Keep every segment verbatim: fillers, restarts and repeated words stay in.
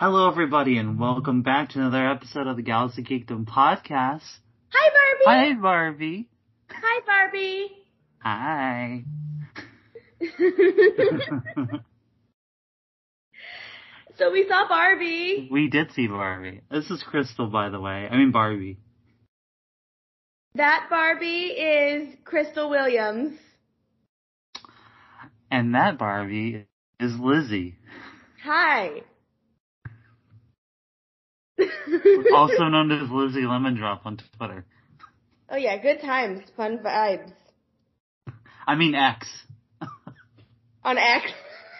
Hello, everybody, and welcome back to another episode of the Galaxy Geekdom podcast. Hi, Barbie. Hi, Barbie. Hi, Barbie. Hi. So we saw Barbie. We did see Barbie. This is Crystal, by the way. I mean Barbie. That Barbie is Crystal Williams. And that Barbie is Lizzie. Hi. Also known as Lizzie Lemon Drop on Twitter. Oh yeah, good times, fun vibes. I mean X. On X.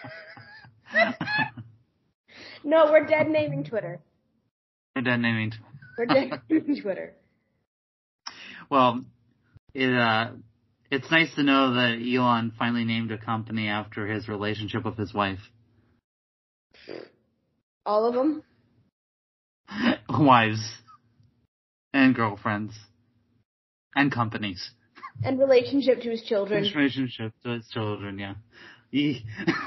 No, we're dead naming Twitter. We're dead naming Twitter. We're dead naming Twitter. Well, it uh, it's nice to know that Elon finally named a company after his relationship with his wife. All of them? Wives. And girlfriends. And companies. And relationship to his children. Relationship to his children, yeah. He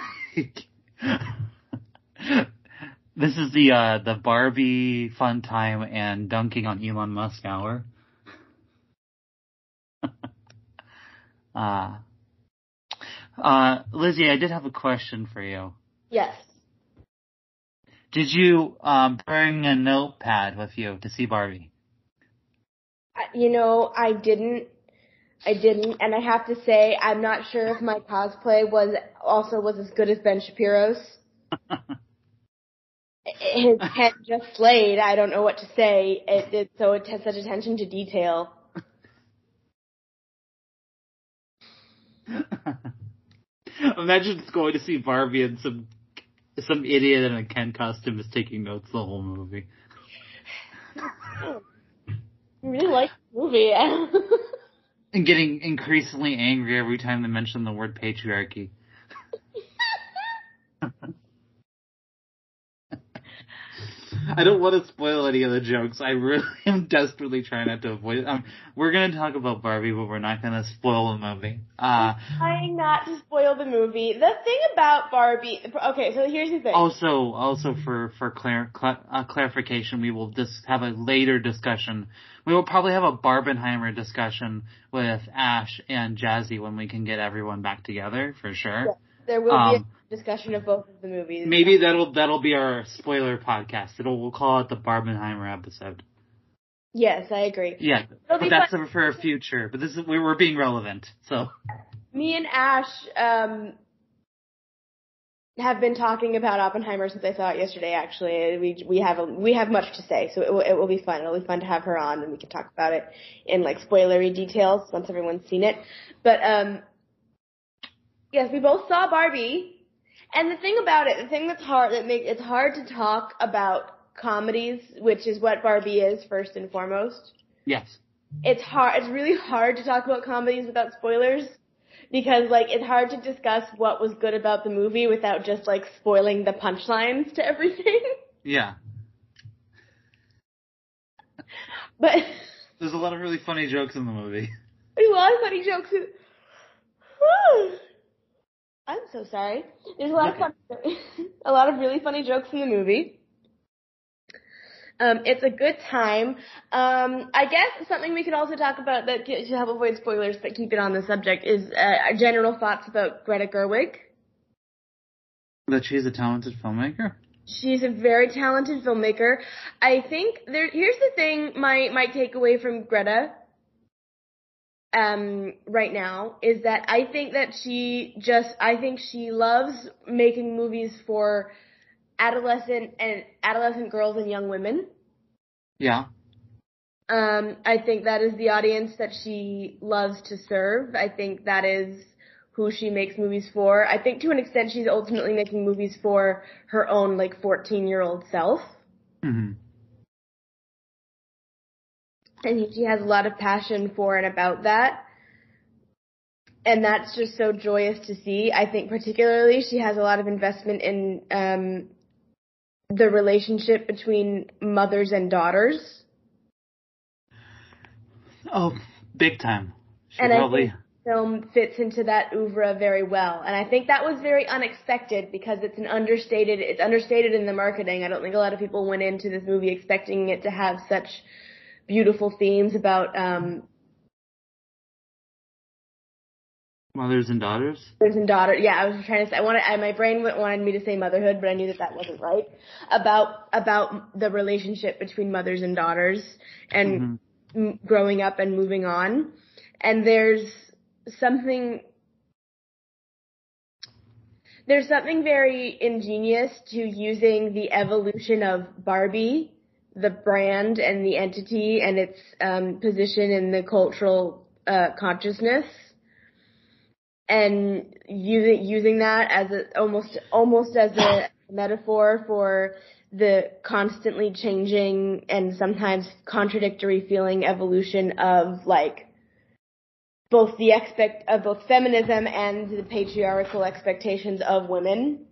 This is the uh, the Barbie fun time and dunking on Elon Musk hour. uh, uh, Lizzie, I did have a question for you. Yes. Did you um, bring a notepad with you to see Barbie? You know, I didn't. I didn't, and I have to say, I'm not sure if my cosplay was also was as good as Ben Shapiro's. His head just slayed. I don't know what to say. It, it so it has such attention to detail. Imagine just going to see Barbie and some some idiot in a Ken costume is taking notes the whole movie. I really like the movie. And getting increasingly angry every time they mention the word patriarchy. I don't want to spoil any of the jokes. I really am desperately trying not to avoid it. Um, we're going to talk about Barbie, but we're not going to spoil the movie. Uh, I'm trying not to spoil the movie. The thing about Barbie... Okay, so here's the thing. Also, also for, for clar- cl- uh, clarification, we will just have a later discussion. We will probably have a Barbenheimer discussion with Ash and Jazzy when we can get everyone back together, for sure. Yeah, there will um, be a discussion of both of the movies. Maybe that'll that'll be our spoiler podcast. It'll we'll call it the Barbenheimer episode. Yes, I agree. Yeah, It'll but that's fun. For a future. But this is we were being relevant, so. Me and Ash um, have been talking about Oppenheimer since I saw it yesterday. Actually, we we have a, we have much to say, so it will it will be fun. It'll be fun to have her on, and we can talk about it in like spoilery details once everyone's seen it. But um, yes, we both saw Barbie. And the thing about it, the thing that's hard, that makes it's hard to talk about comedies, which is what Barbie is first and foremost. Yes. It's hard. It's really hard to talk about comedies without spoilers, because like it's hard to discuss what was good about the movie without just like spoiling the punchlines to everything. Yeah. But there's a lot of really funny jokes in the movie. There's a lot of funny jokes. In, I'm so sorry. There's a lot of fun, a lot of really funny jokes in the movie. Um, it's a good time. Um, I guess something we could also talk about that to help avoid spoilers, but keep it on the subject, is uh, our general thoughts about Greta Gerwig. That she's a talented filmmaker? She's a very talented filmmaker. I think there. Here's the thing. My my takeaway from Greta. Um, right now is that I think that she just, I think she loves making movies for adolescent and adolescent girls and young women. Yeah. Um, I think that is the audience that she loves to serve. I think that is who she makes movies for. I think to an extent she's ultimately making movies for her own like fourteen year old self. Mm-hmm. And she has a lot of passion for and about that. And that's just so joyous to see. I think particularly she has a lot of investment in um, the relationship between mothers and daughters. Oh, big time. She and probably... I think, film fits into that oeuvre very well. And I think that was very unexpected because it's an understated, it's understated in the marketing. I don't think a lot of people went into this movie expecting it to have such beautiful themes about, um, mothers and daughters? Mothers and daughters. Yeah, I was trying to say, I wanted, I, my brain wanted me to say motherhood, but I knew that that wasn't right. About, about the relationship between mothers and daughters and mm-hmm. m- growing up and moving on. And there's something, there's something very ingenious to using the evolution of Barbie, the brand and the entity and its um, position in the cultural uh, consciousness, and using using that as a almost almost as a metaphor for the constantly changing and sometimes contradictory feeling evolution of like both the expect of both feminism and the patriarchal expectations of women.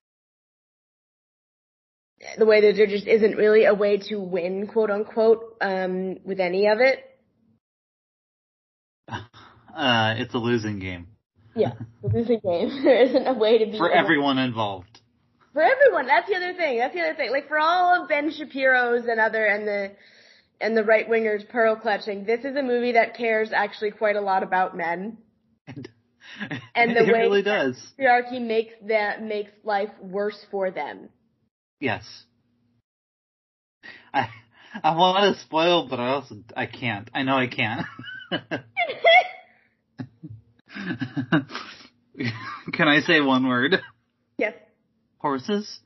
The way that there just isn't really a way to win, quote unquote, um, with any of it. Uh, it's a losing game. Yeah, it's a losing game. There isn't a way to be for everyone involved. For everyone, that's the other thing. That's the other thing. Like for all of Ben Shapiro's and other and the and the right wingers pearl clutching, this is a movie that cares actually quite a lot about men. And, and the it way really does. Patriarchy makes that makes life worse for them. Yes. I I want to spoil, but I also I can't. I know I can't. Can I say one word? Yes. Horses?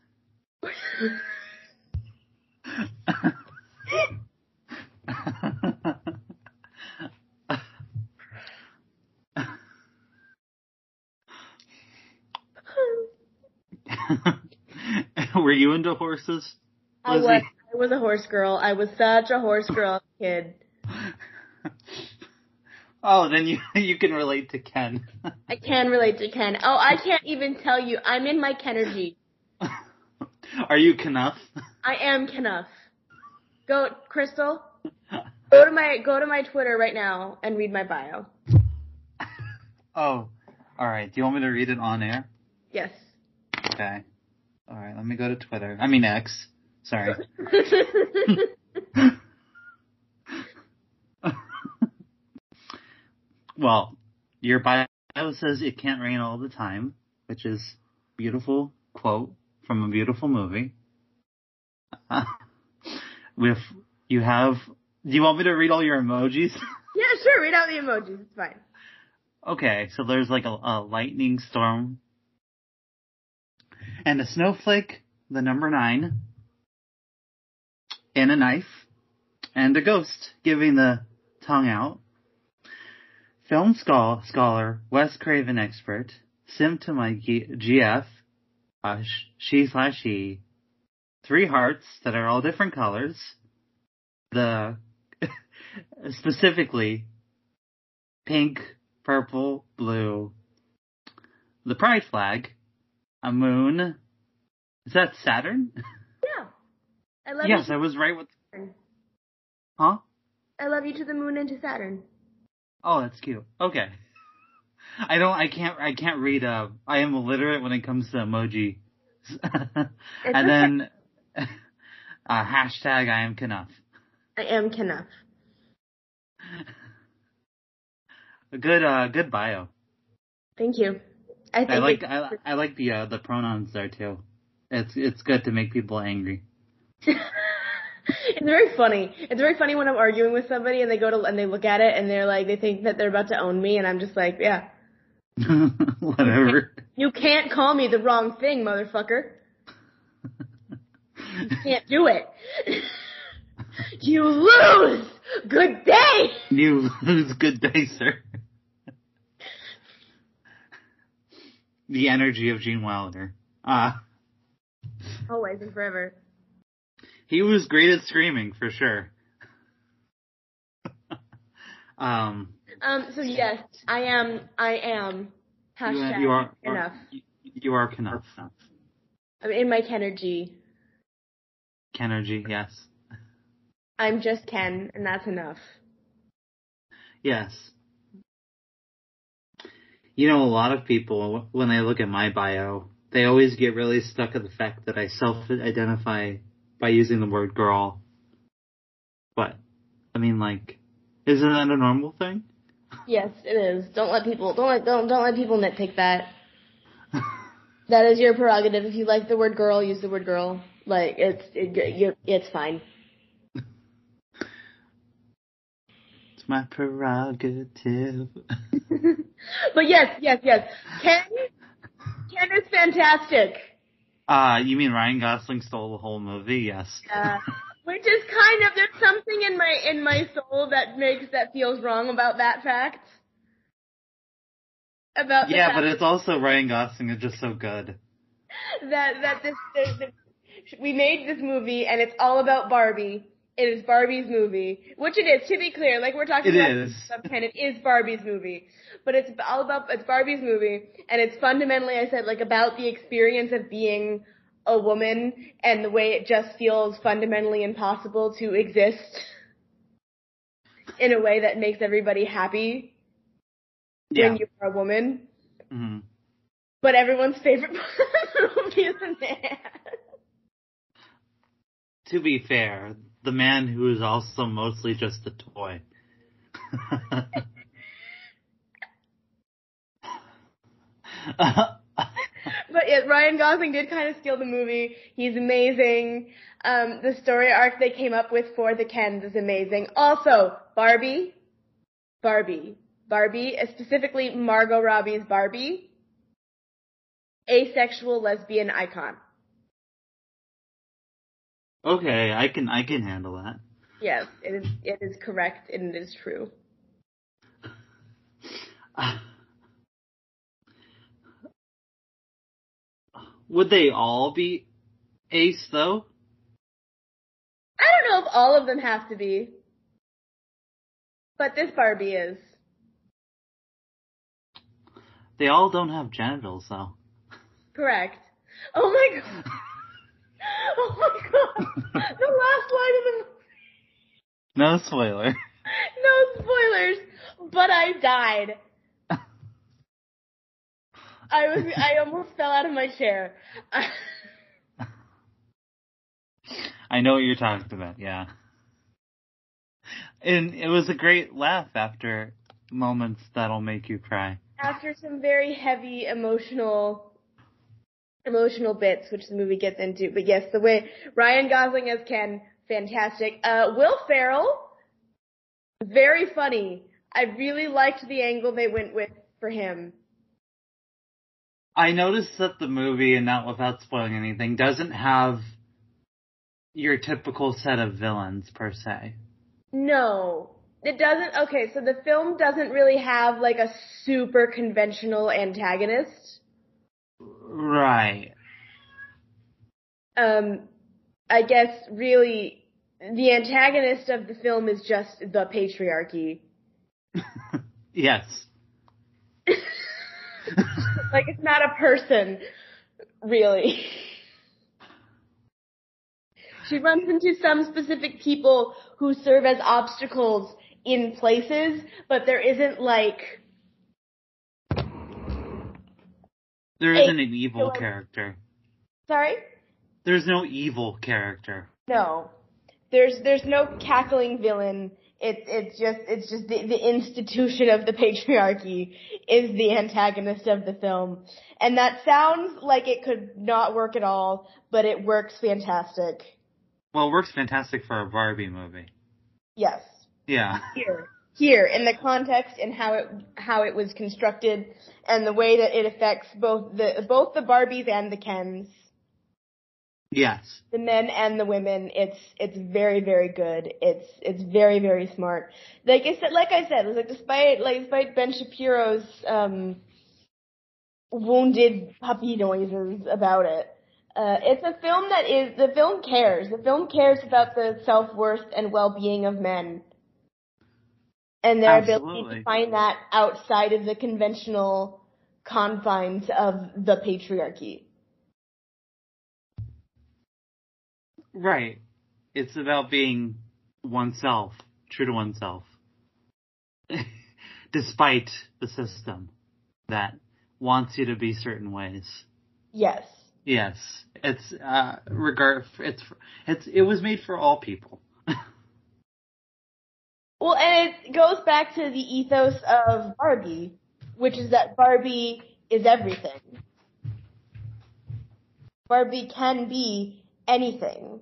Were you into horses, I was. I was a horse girl. I was such a horse girl kid. Oh, then you you can relate to Ken. I can relate to Ken. Oh, I can't even tell you. I'm in my Kenergy. Are you Knuff? I am Knuff. Go, Crystal. Go to my go to my Twitter right now and read my bio. Oh, all right. Do you want me to read it on air? Yes. Okay. All right. Let me go to Twitter. I mean X. Sorry. Well, your bio says it can't rain all the time, which is a beautiful quote from a beautiful movie. Uh, with you have, do you want me to read all your emojis? Yeah, sure. Read out the emojis. It's fine. Okay, so there's like a, a lightning storm and a snowflake, the number nine, and a knife, and a ghost giving the tongue out. Film scholar, Wes Craven expert, sim to my G F, uh, she slash he, three hearts that are all different colors, the, specifically, pink, purple, blue, the pride flag, a moon, is that Saturn? Yeah. I love yes, you. I was right with, Saturn. Huh? I love you to the moon and to Saturn. Oh, that's cute. Okay. I don't, I can't, I can't read, uh, I am illiterate when it comes to emoji. and okay. then, uh, hashtag I am Knuff. I am Knuff. A good, uh, good bio. Thank you. I think I like, I, I like the, uh, the pronouns there too. It's, it's good to make people angry. It's very funny. It's very funny when I'm arguing with somebody and they go to and they look at it and they're like they think that they're about to own me and I'm just like, yeah. Whatever. You can't, you can't call me the wrong thing, motherfucker. You can't do it. You lose. Good day. You lose. Good day, sir. The energy of Gene Wilder. Ah. Uh, Always and forever. He was great at screaming, for sure. um. Um. So yes, I am. I am. Hashtag you, you are enough. You, you are Knuff. I'm in my Kenergy. Kenergy, yes. I'm just Ken, and that's enough. Yes. You know, a lot of people, when they look at my bio, they always get really stuck at the fact that I self-identify by using the word girl. But, I mean, like, isn't that a normal thing? Yes, it is. Don't let people, don't let, don't, don't let people nitpick that. That is your prerogative. If you like the word girl, use the word girl. Like, it's, it, you, it's fine. It's my prerogative. But yes, yes, yes. Ken, Ken is fantastic. Uh, you mean Ryan Gosling stole the whole movie? Yes. Yeah. Which is kind of, there's something in my, in my soul that makes, that feels wrong about that fact. About yeah, fact but it's also Ryan Gosling is just so good. That, that this, this, this, we made this movie and it's all about Barbie. It is Barbie's movie, which it is, to be clear, like we're talking it about is. Ken, it is Barbie's movie. But it's all about, it's Barbie's movie, and it's fundamentally, I said, like about the experience of being a woman and the way it just feels fundamentally impossible to exist in a way that makes everybody happy yeah. when you are a woman. Mm-hmm. But everyone's favorite part of the movie is the man. To be fair, the man who is also mostly just a toy. But yeah, Ryan Gosling did kind of steal the movie. He's amazing. Um, the story arc they came up with for the Kens is amazing. Also, Barbie, Barbie, Barbie, uh, specifically Margot Robbie's Barbie, asexual lesbian icon. Okay, I can I can handle that. Yes, it is. It is correct and it is true. Would they all be ace though? I don't know if all of them have to be, but this Barbie is. They all don't have genitals though. Correct. Oh my god. Oh my god. The last line of the movie. No spoiler. No spoilers, but I died. I was, I almost fell out of my chair. I know what you're talking about, yeah. And it was a great laugh after moments that'll make you cry. After some very heavy emotional, emotional bits, which the movie gets into. But yes, the way Ryan Gosling as Ken, fantastic. Uh, Will Ferrell, very funny. I really liked the angle they went with for him. I noticed that the movie, and not without spoiling anything, doesn't have your typical set of villains, per se. No. It doesn't, okay, so the film doesn't really have, like, a super conventional antagonist. Right. Um, I guess, really, the antagonist of the film is just the patriarchy. Yes. Like, it's not a person, really. She runs into some specific people who serve as obstacles in places, but there isn't, like... There isn't an evil character. Sorry? There's no evil character. No. There's there's no cackling villain. It's it's just it's just the, the institution of the patriarchy is the antagonist of the film. And that sounds like it could not work at all, but it works fantastic. Well, it works fantastic for a Barbie movie. Yes. Yeah. Here. Here, in the context and how it how it was constructed and the way that it affects both the both the Barbies and the Kens. Yes. The men and the women, it's it's very very good. It's it's very very smart. Like I said, like I said, it was like despite like despite Ben Shapiro's um, wounded puppy noises about it, uh, it's a film that is the film cares. The film cares about the self-worth and well-being of men and their Absolutely. ability to find that outside of the conventional confines of the patriarchy. Right. It's about being oneself, true to oneself, despite the system. that wants you to be certain ways. Yes. Yes. It's, uh, regard, it's, it's, it was made for all people. Well, and it goes back to the ethos of Barbie, which is that Barbie is everything. Barbie can be anything.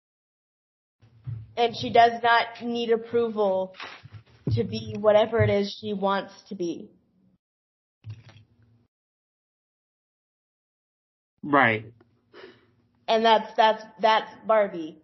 And she does not need approval to be whatever it is she wants to be. Right. And that's, that's, that's Barbie.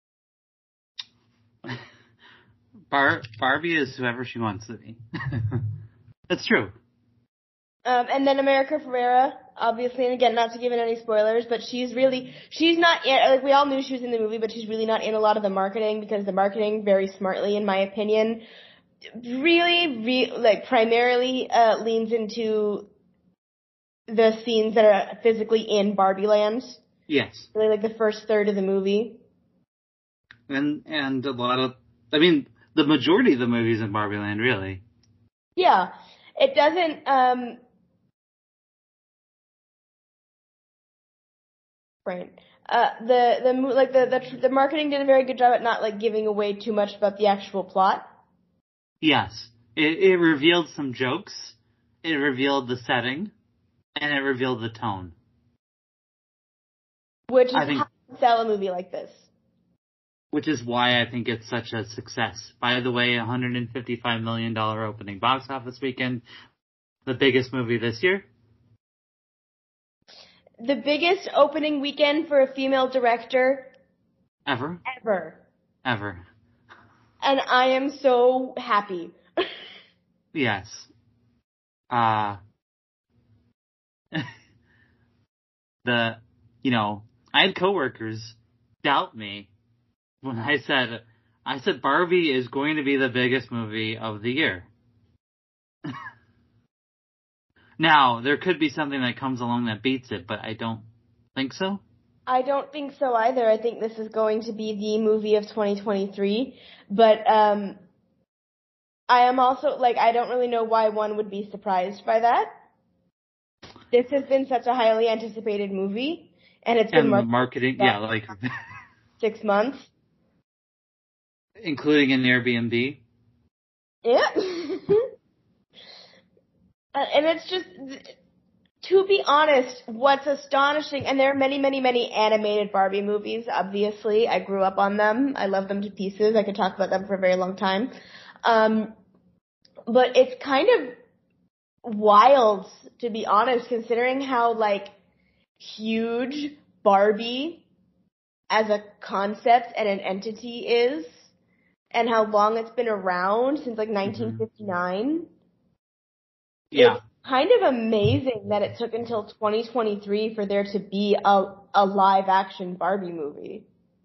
Bar- Barbie is whoever she wants to be. That's true. Um, and then America Ferrera, obviously, and again, not to give it any spoilers, but she's really, she's not, in, like, we all knew she was in the movie, but she's really not in a lot of the marketing, because the marketing, very smartly, in my opinion, really, re- like, primarily, uh, leans into the scenes that are physically in Barbie Land. Yes. Really, like, the first third of the movie. And, and a lot of, I mean, the majority of the movies in Barbie Land, really. Yeah. It doesn't, um, right. Uh, the, the, like, the, the, the marketing did a very good job at not, like, giving away too much about the actual plot. Yes. It, it revealed some jokes, it revealed the setting, and it revealed the tone. Which is I think, how you sell a movie like this. Which is why I think it's such a success. By the way, one hundred fifty-five million dollars opening box office weekend, the biggest movie this year. The biggest opening weekend for a female director Ever. Ever. Ever. And I am so happy. Yes. Uh, the, you know, I had coworkers doubt me when I said, I said Barbie is going to be the biggest movie of the year. Now, there could be something that comes along that beats it, but I don't think so. I don't think so either. I think this is going to be the movie of twenty twenty-three. But um, I am also, like, I don't really know why one would be surprised by that. This has been such a highly anticipated movie, and it's been And the marketing, marketing, yeah, like six months. Including an Airbnb. Yeah. uh, and it's just, to be honest, what's astonishing, and there are many, many, many animated Barbie movies, obviously. I grew up on them. I love them to pieces. I could talk about them for a very long time. Um, but it's kind of wild, to be honest, considering how, like, huge Barbie as a concept and an entity is, and how long it's been around, since like nineteen fifty-nine. Mm-hmm. Yeah. It's kind of amazing that it took until twenty twenty-three for there to be a, a live action Barbie movie.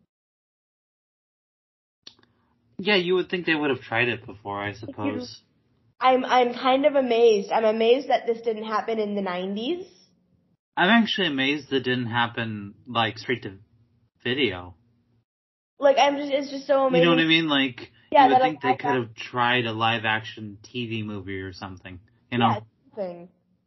Yeah, you would think they would have tried it before, I suppose. I'm I'm kind of amazed. I'm amazed that this didn't happen in the nineties. I'm actually amazed it didn't happen, like, straight to video. Like, I'm just, it's just so amazing. You know what I mean? Like, yeah, you would think like, they could have tried a live action T V movie or something. You know? Yeah, something.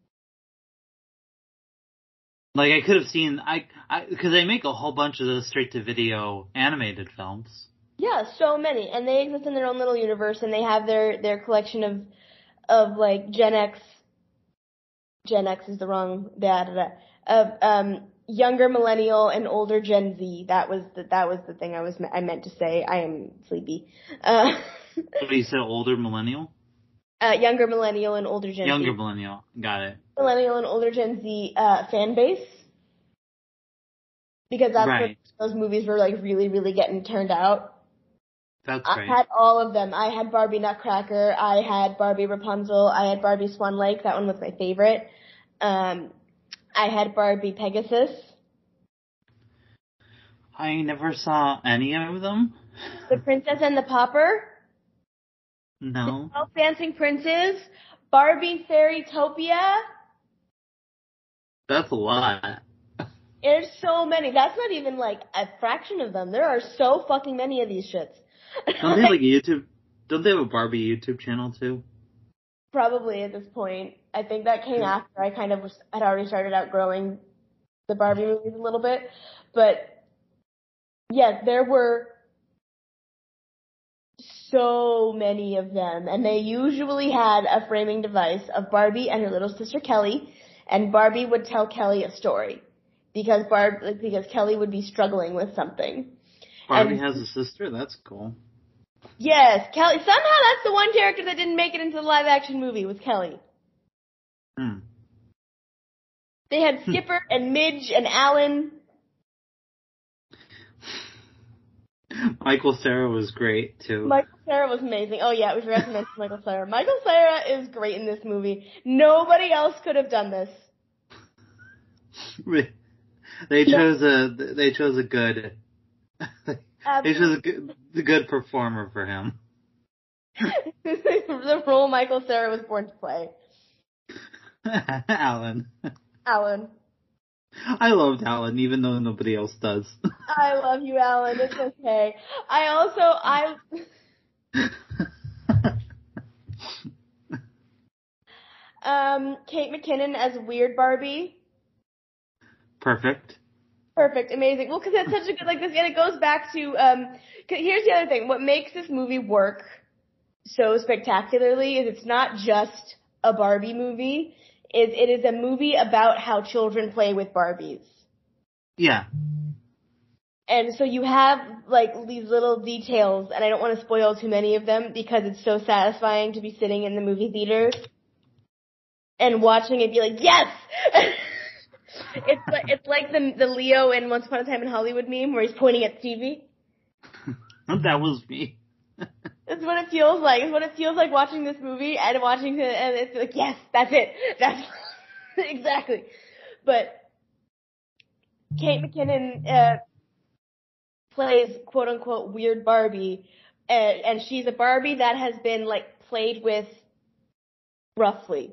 Like, I could have seen, I, I, because they make a whole bunch of those straight to video animated films. Yeah, so many. And they exist in their own little universe, and they have their, their collection of, of, like, Gen X, Gen X is the wrong, da, da, da, of, um, younger millennial and older Gen Z. That was the, that was the thing I was, I meant to say. I am sleepy. Uh, What, you said older millennial? Uh, younger millennial and older Gen Younger Z. millennial. Got it. Millennial and older Gen Z, uh, fan base. Because that's right. what those movies were, like, really, really getting turned out. That's I right. had all of them. I had Barbie Nutcracker. I had Barbie Rapunzel. I had Barbie Swan Lake. That one was my favorite. Um, I had Barbie Pegasus. I never saw any of them. The Princess and the Pauper. No. The Twelve Dancing Princes. Barbie Fairytopia. That's a lot. There's so many. That's not even, like, a fraction of them. There are so fucking many of these shits. Don't they have, like, a YouTube? Don't they have a Barbie YouTube channel too? Probably at this point. I think that came after I kind of was, had already started outgrowing the Barbie movies a little bit. But yes, there were so many of them, and they usually had a framing device of Barbie and her little sister Kelly, and Barbie would tell Kelly a story because Barb because Kelly would be struggling with something. Barbie and, has a sister? That's cool. Yes, Kelly. Somehow that's the one character that didn't make it into the live action movie was Kelly. Hmm. They had Skipper and Midge and Alan. Michael Cera was great, too. Michael Cera was amazing. Oh, yeah, we forgot to mention Michael Cera. Michael Cera is great in this movie. Nobody else could have done this. They chose a they chose a good they chose a good, a good performer for him. The role Michael Cera was born to play. Alan. Alan. I loved Alan, even though nobody else does. I love you, Alan. It's okay. I also, I... um, Kate McKinnon as Weird Barbie. Perfect. Perfect. Amazing. Well, because it's such a good, like this, and it goes back to, um, here's the other thing. What makes this movie work so spectacularly is it's not just a Barbie movie. It, it is a movie about how children play with Barbies. Yeah. And so you have, like, these little details, and I don't want to spoil too many of them because it's so satisfying to be sitting in the movie theater and watching it be like, yes! It's like, it's like the, the Leo in Once Upon a Time in Hollywood meme where he's pointing at the T V. That was me. That's what it feels like. It's what it feels like watching this movie and watching it, and it's like, yes, that's it. That's exactly. But Kate McKinnon uh, plays quote unquote weird Barbie, and, and she's a Barbie that has been like played with roughly.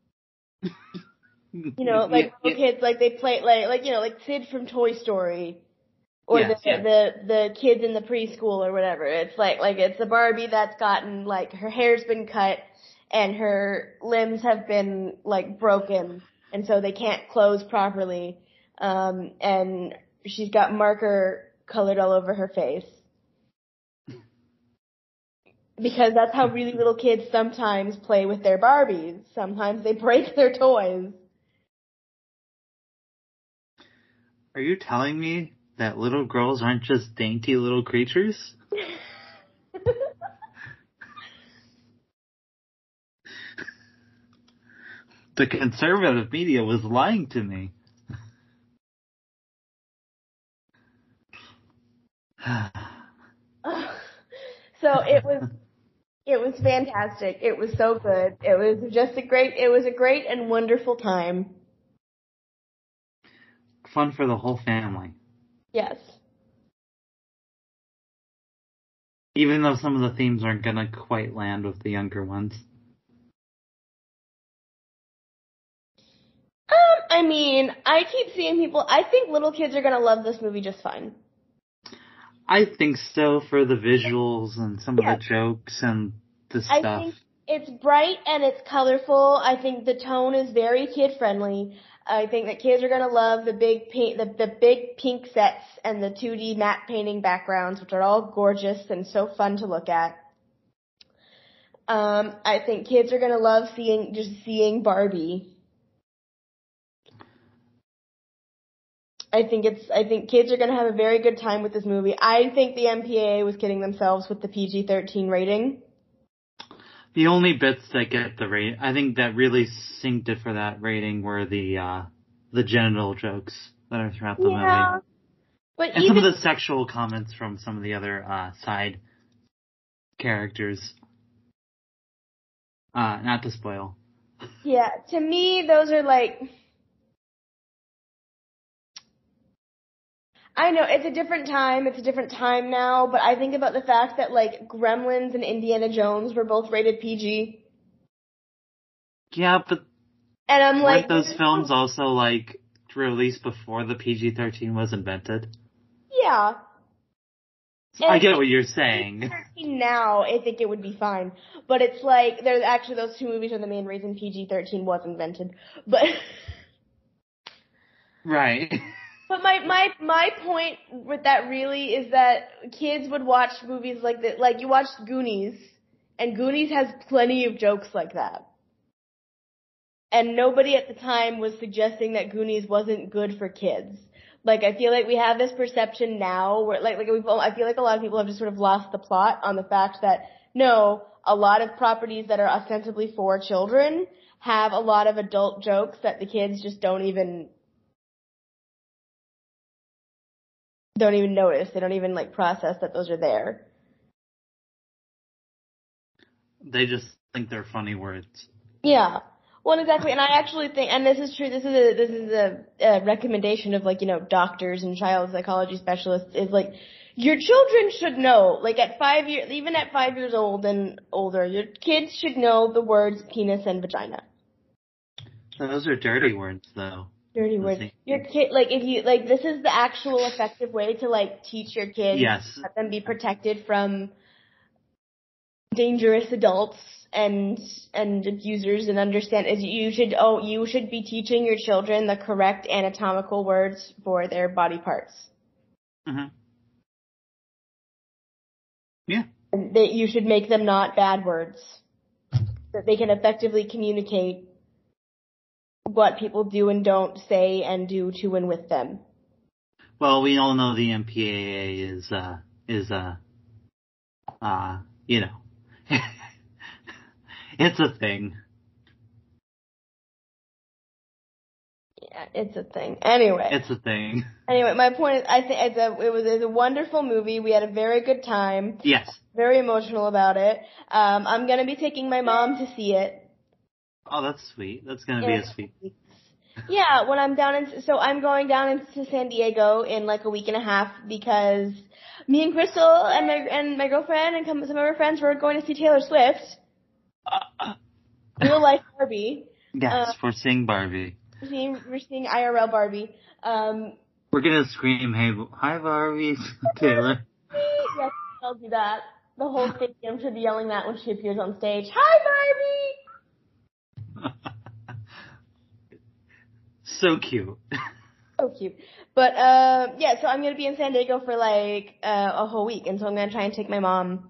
You know, like yeah, little kids, like they play like like you know, like Sid from Toy Story. Or yes, the, yes. the the kids in the preschool or whatever. It's like like it's a Barbie that's gotten like her hair's been cut and her limbs have been like broken and so they can't close properly. Um and she's got marker colored all over her face. Because that's how really little kids sometimes play with their Barbies. Sometimes they break their toys. Are you telling me that little girls aren't just dainty little creatures? The conservative media was lying to me. So it was, it was fantastic. It was so good. It was just a great, it was a great and wonderful time. Fun for the whole family. Yes. Even though some of the themes aren't gonna quite land with the younger ones. Um, I mean, I keep seeing people, I think little kids are gonna love this movie just fine. I think so, for the visuals and some Yeah. of the jokes and the I stuff. think it's bright and it's colorful. I think the tone is very kid friendly. I think that kids are gonna love the big pink, the, the big pink sets and the two D matte painting backgrounds, which are all gorgeous and so fun to look at. Um, I think kids are gonna love seeing, just seeing Barbie. I think it's, I think kids are gonna have a very good time with this movie. I think the M P A A was kidding themselves with the P G thirteen rating. The only bits that get the rate, I think that really synced it for that rating were the, uh, the genital jokes that are throughout the Yeah. movie. But And even, some of the sexual comments from some of the other, uh, side characters. Uh, not to spoil. yeah, to me, those are like, I know, it's a different time, it's a different time now, but I think about the fact that, like, Gremlins and Indiana Jones were both rated P G. Yeah, but And I'm like, weren't those films also, like, released before the P G thirteen was invented? yeah. And I get what you're saying. Now, I think it would be fine. But it's like, there's actually those two movies are the main reason P G thirteen was invented. But... Right. But my, my, my point with that really is that kids would watch movies like that. Like, you watched Goonies, and Goonies has plenty of jokes like that. And nobody at the time was suggesting that Goonies wasn't good for kids. Like, I feel like we have this perception now where, like, like we've, I feel like a lot of people have just sort of lost the plot on the fact that, no, a lot of properties that are ostensibly for children have a lot of adult jokes that the kids just don't even, don't even notice. They don't even, like, process that those are there. They just think they're funny words. Yeah. Well, exactly, and I actually think, and this is true, this is a, this is a, a recommendation of, like, you know, doctors and child psychology specialists, is, like, your children should know, like, at five years, even at five years old and older, your kids should know the words penis and vagina. Those are dirty words, though. Dirty words. Your kid, like, if you, like, this is the actual effective way to, like, teach your kids. Yes. Let them be protected from dangerous adults and and abusers, and understand is you should oh you should be teaching your children the correct anatomical words for their body parts. Mm-hmm. Yeah. And that you should make them not bad words, that they can effectively communicate what people do and don't say and do to and with them. Well, we all know the M P A A is uh is uh uh you know. It's a thing. Yeah, it's a thing. Anyway. It's a thing. Anyway, my point is, I think it's a, it was it's a wonderful movie. We had a very good time. Yes. Very emotional about it. Um, I'm gonna be taking my mom to see it. Oh, that's sweet. That's gonna be a sweet. Yeah, when I'm down in, so I'm going down into San Diego in like a week and a half because me and Crystal and my and my girlfriend and some of her friends were going to see Taylor Swift. Uh, Real life Barbie. Yes, uh, we're seeing Barbie. We're seeing, we're seeing I R L Barbie. Um, we're gonna scream, "Hey, hi Barbie, Taylor." Yes, I'll do that. The whole stadium should be yelling that when she appears on stage. Hi, Barbie! So cute. So cute. But, uh, yeah, so I'm gonna be in San Diego for like, uh, a whole week, and so I'm gonna try and take my mom.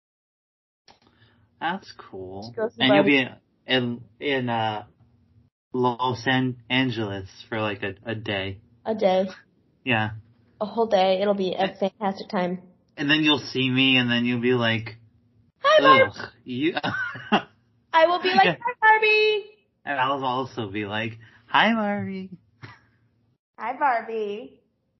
That's cool. And you'll be in, in, uh, Los Angeles for like a, a day. A day. Yeah. A whole day. It'll be a fantastic time. And then you'll see me, and then you'll be like, "Hi, Barbie." Ugh, you. I will be like, "Hi, Barbie." And I'll also be like, "Hi, Barbie." Hi, Barbie.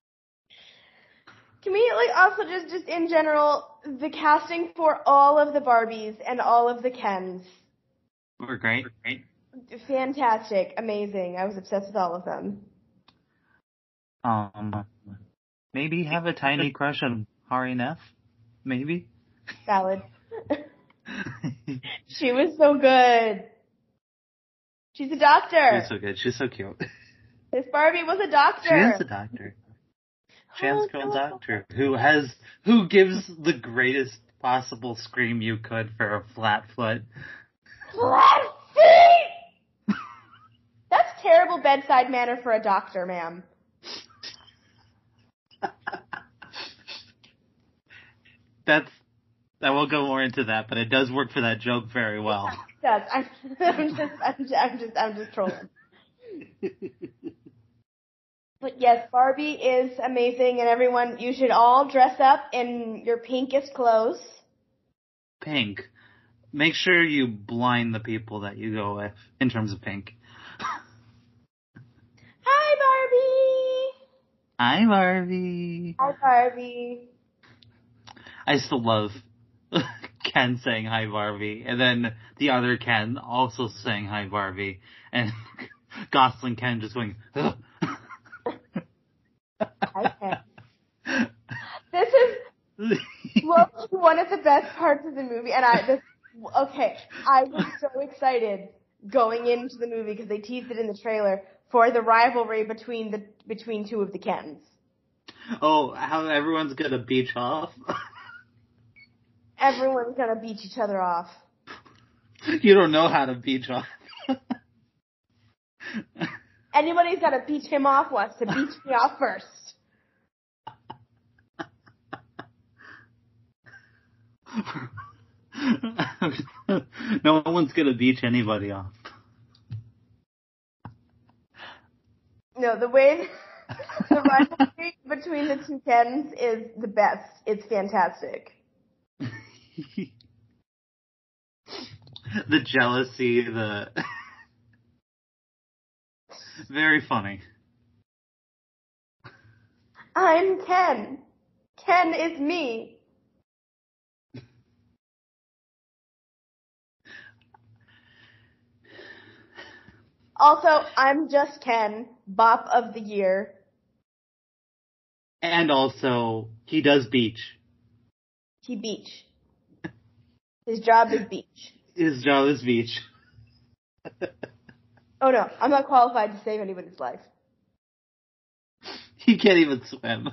Can we, like, also just, just in general, the casting for all of the Barbies and all of the Kens. We're great, great. Fantastic. Amazing. I was obsessed with all of them. Um, maybe have a tiny crush on Hari Nef? Maybe? Valid. She was so good. She's a doctor. She's so good. She's so cute. This Barbie was a doctor. She is a doctor. Trans girl oh, doctor who has who gives the greatest possible scream you could for a flat foot. Flat feet. That's terrible bedside manner for a doctor, ma'am. That's I won't go more into that, but it does work for that joke very well. It does. I'm, I'm just I'm just I'm just I'm just trolling. But yes, Barbie is amazing, and everyone, you should all dress up in your pinkest clothes. Pink. Make sure you blind the people that you go with in terms of pink. Hi, Barbie! Hi, Barbie! Hi, Barbie! I still love Ken saying hi, Barbie, and then the other Ken also saying hi, Barbie, and Gosling Ken just going, ugh. Okay. This is one of the best parts of the movie, and I, this, okay, I was so excited going into the movie because they teased it in the trailer for the rivalry between the, between two of the Kens. Oh, how everyone's gonna beach off? Everyone's gonna beat each other off. You don't know how to beach off. Anybody's gotta beat him off wants to beat me off first. No one's gonna beach anybody off. No, the way the rivalry between the two Kens is the best. It's fantastic. The jealousy, the very funny. I'm Ken. Ken is me. Also, I'm just Ken, Bop of the Year. And also, he does beach. He beach. His job is beach. His job is beach. Oh no, I'm not qualified to save anybody's life. He can't even swim.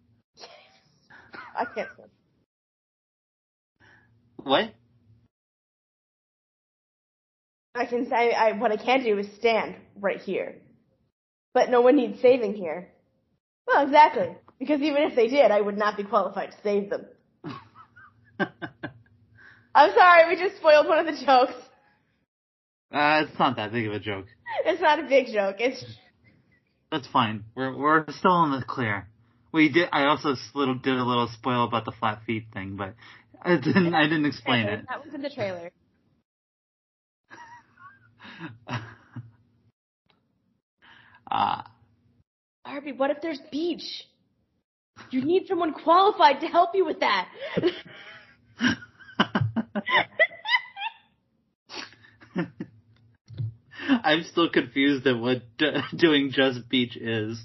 I can't swim. What? I can say, I, what I can do is stand right here. But no one needs saving here. Well, exactly. Because even if they did, I would not be qualified to save them. I'm sorry, we just spoiled one of the jokes. Uh, it's not that big of a joke. It's not a big joke. It's. That's fine. We're we're still in the clear. We did. I also little did a little spoil about the flat feet thing, but I didn't. I didn't explain it. That was in the trailer. uh, Barbie, what if there's beach? You need someone qualified to help you with that. I'm still confused at what d- doing just beach is.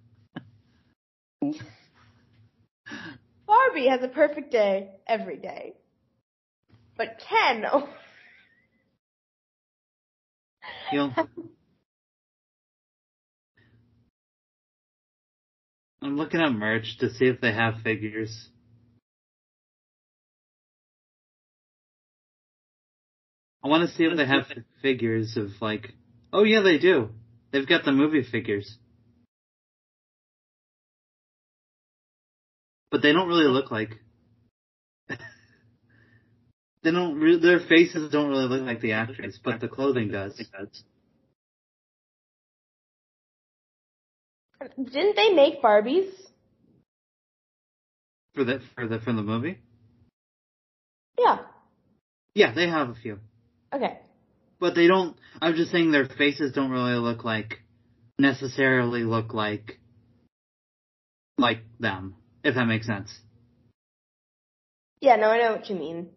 Barbie has a perfect day every day. But Ken... Oh. You know, I'm looking at merch to see if they have figures. I want to see if they have figures of, like... Oh, yeah, they do. They've got the movie figures. But they don't really look like... they don't... Re- their faces don't really look like the actors, but the clothing does. Didn't they make Barbies? For the, for the, from the movie? Yeah. Yeah, they have a few. Okay. But they don't, I'm just saying their faces don't really look like, necessarily look like, like them, if that makes sense. Yeah, no, I know what you mean.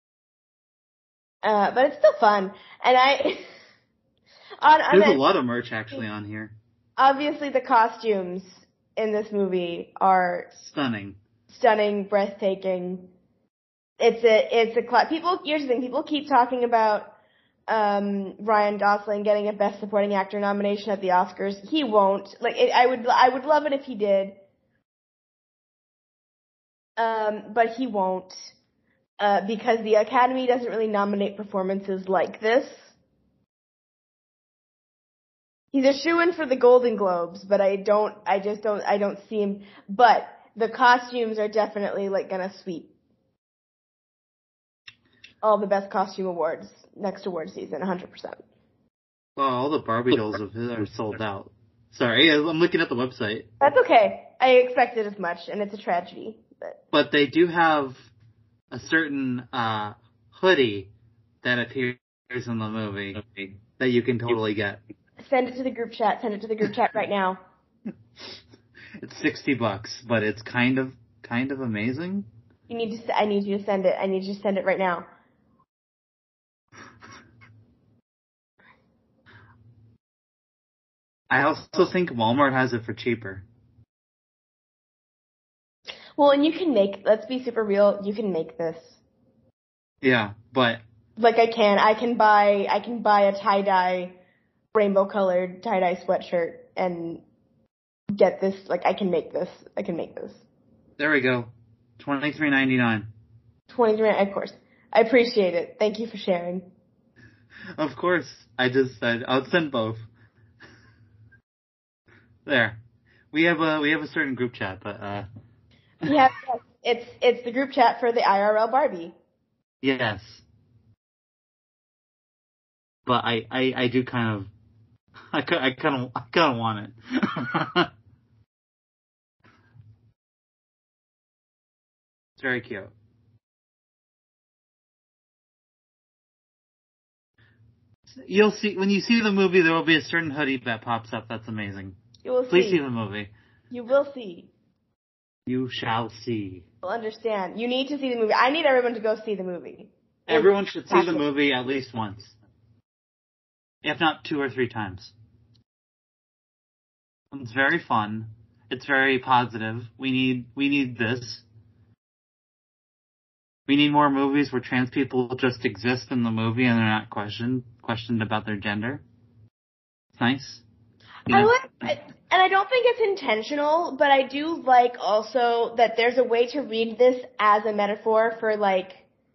Uh, but it's still fun. And I, on, on There's that, a lot of merch actually on here. Obviously the costumes in this movie are Stunning. Stunning, breathtaking. It's a, it's a, cl- people, here's the thing, people keep talking about, um, Ryan Gosling getting a Best Supporting Actor nomination at the Oscars. He won't. Like, it, I would, I would love it if he did. Um, but he won't. Uh, because the Academy doesn't really nominate performances like this. He's a shoo-in for the Golden Globes, but I don't, I just don't, I don't see him. But the costumes are definitely, like, gonna sweep all the best costume awards next award season, one hundred percent. Well, all the Barbie dolls of his are sold out. Sorry, I'm looking at the website. That's okay. I expected as much, and it's a tragedy. But, but they do have a certain uh, hoodie that appears in the movie that you can totally get. Send it to the group chat. Send it to the group chat right now. It's sixty bucks, but it's kind of kind of amazing. You need to. I need you to send it. I need you to send it right now. I also think Walmart has it for cheaper. Well, and you can make, let's be super real, you can make this. Yeah, but... Like I can, I can buy, I can buy a tie-dye, rainbow-colored tie-dye sweatshirt and get this, like I can make this, I can make this. There we go. twenty-three ninety-nine. twenty-three, of course. I appreciate it. Thank you for sharing. Of course. I just said I'll send both. There. We have a we have a certain group chat, but uh Yeah, yes. It's it's the group chat for the I R L Barbie. Yes. But I, I, I do kind of I, I kind of I kind of want it. It's very cute. You'll see when you see the movie. There will be a certain hoodie that pops up. That's amazing. You will Please see. see the movie. You will see. You shall see. You'll understand. You need to see the movie. I need everyone to go see the movie. Everyone should see the movie at least once, if not two or three times. It's very fun. It's very positive. We need we need this. We need more movies where trans people just exist in the movie and they're not questioned questioned about their gender. It's nice. You know? I like, I, and I don't think it's intentional, but I do like also that there's a way to read this as a metaphor for like.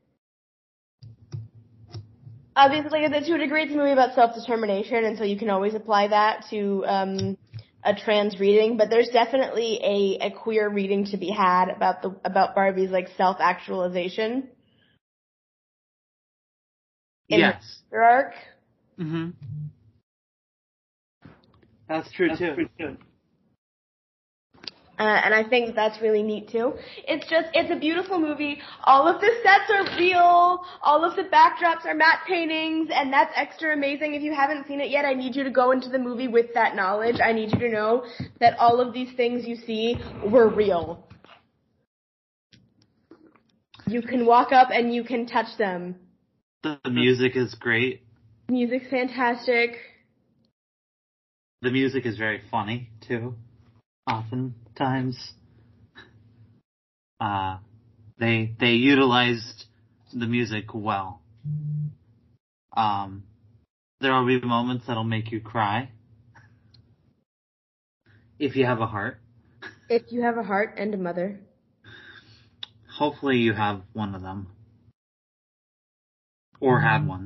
Obviously, to a degree, it's a movie about self-determination, and so you can always apply that to um, a trans reading. But there's definitely a, a queer reading to be had about the about Barbie's like self-actualization. In Yes. her arc. Mm-hmm. That's true, that's too. True too. Uh, and I think that's really neat too. It's just, it's a beautiful movie. All of the sets are real. All of the backdrops are matte paintings, and that's extra amazing. If you haven't seen it yet, I need you to go into the movie with that knowledge. I need you to know that all of these things you see were real. You can walk up and you can touch them. The music is great. Music's fantastic. The music is very funny too. Oftentimes, uh, they they utilized the music well. Um, there will be moments that'll make you cry if you have a heart. If you have a heart and a mother. Hopefully, you have one of them, or had one.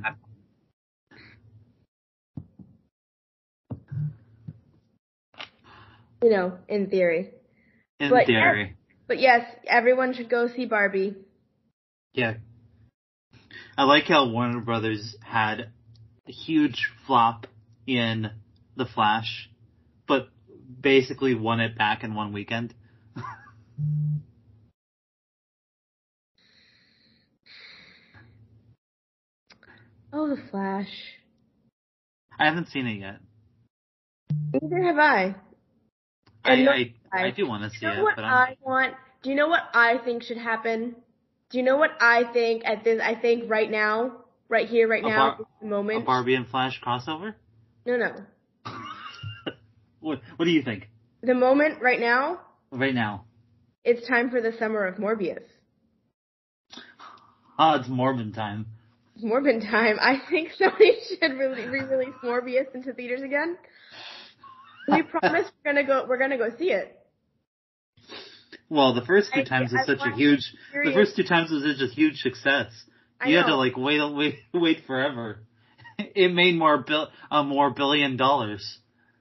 You know, in theory. In but theory. Yes, but yes, everyone should go see Barbie. Yeah. I like how Warner Brothers had a huge flop in The Flash, but basically won it back in one weekend. Oh, The Flash. I haven't seen it yet. Neither have I. I, I, I do want to see you know it, what but I'm... I want. Do you know what I think should happen? Do you know what I think at this? I think right now, right here, right now, bar- the moment. A Barbie and Flash crossover? No, no. what What do you think? The moment right now. Right now. It's time for the summer of Morbius. Oh, it's Morbin time. It's Morbin time. I think Sony should really re-release Morbius into theaters again. We promise we're gonna go. We're gonna go see it. Well, the first two I, times was I such a huge. The first two times was such a huge success. I you know. had to like wait, wait, wait forever. It made more bill, uh, more billion dollars.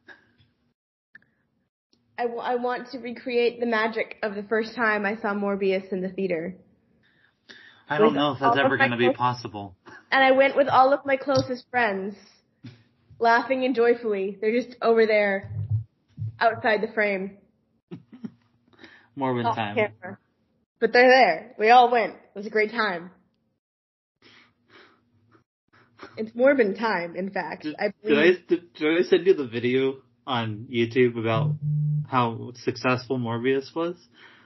I, w- I want to recreate the magic of the first time I saw Morbius in the theater. I don't with know if that's ever going to be possible. And I went with all of my closest friends, laughing and joyfully. They're just over there, outside the frame. Morbin time. Camera. But they're there. We all went. It was a great time. It's Morbin time, in fact. Did I, did I, did, did I send you the video on YouTube about how successful Morbius was?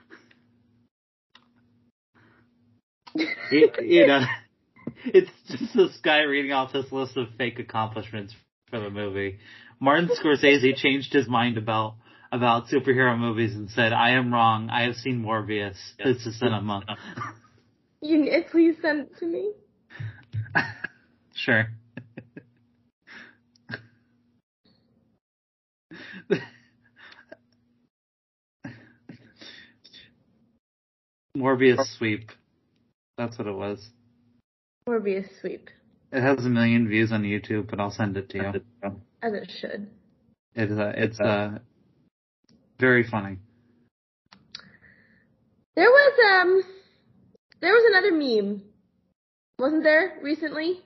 it, you know, it's just this guy reading off this list of fake accomplishments for the movie. Martin Scorsese changed his mind about about superhero movies and said, "I am wrong. I have seen Morbius. It's a cinema." You please send it to me. Sure. Morbius sweep. That's what it was. Morbius sweep. It has a million views on YouTube, but I'll send it to you. As it should. It's uh, it's uh, very funny. There was um, there was another meme, wasn't there recently?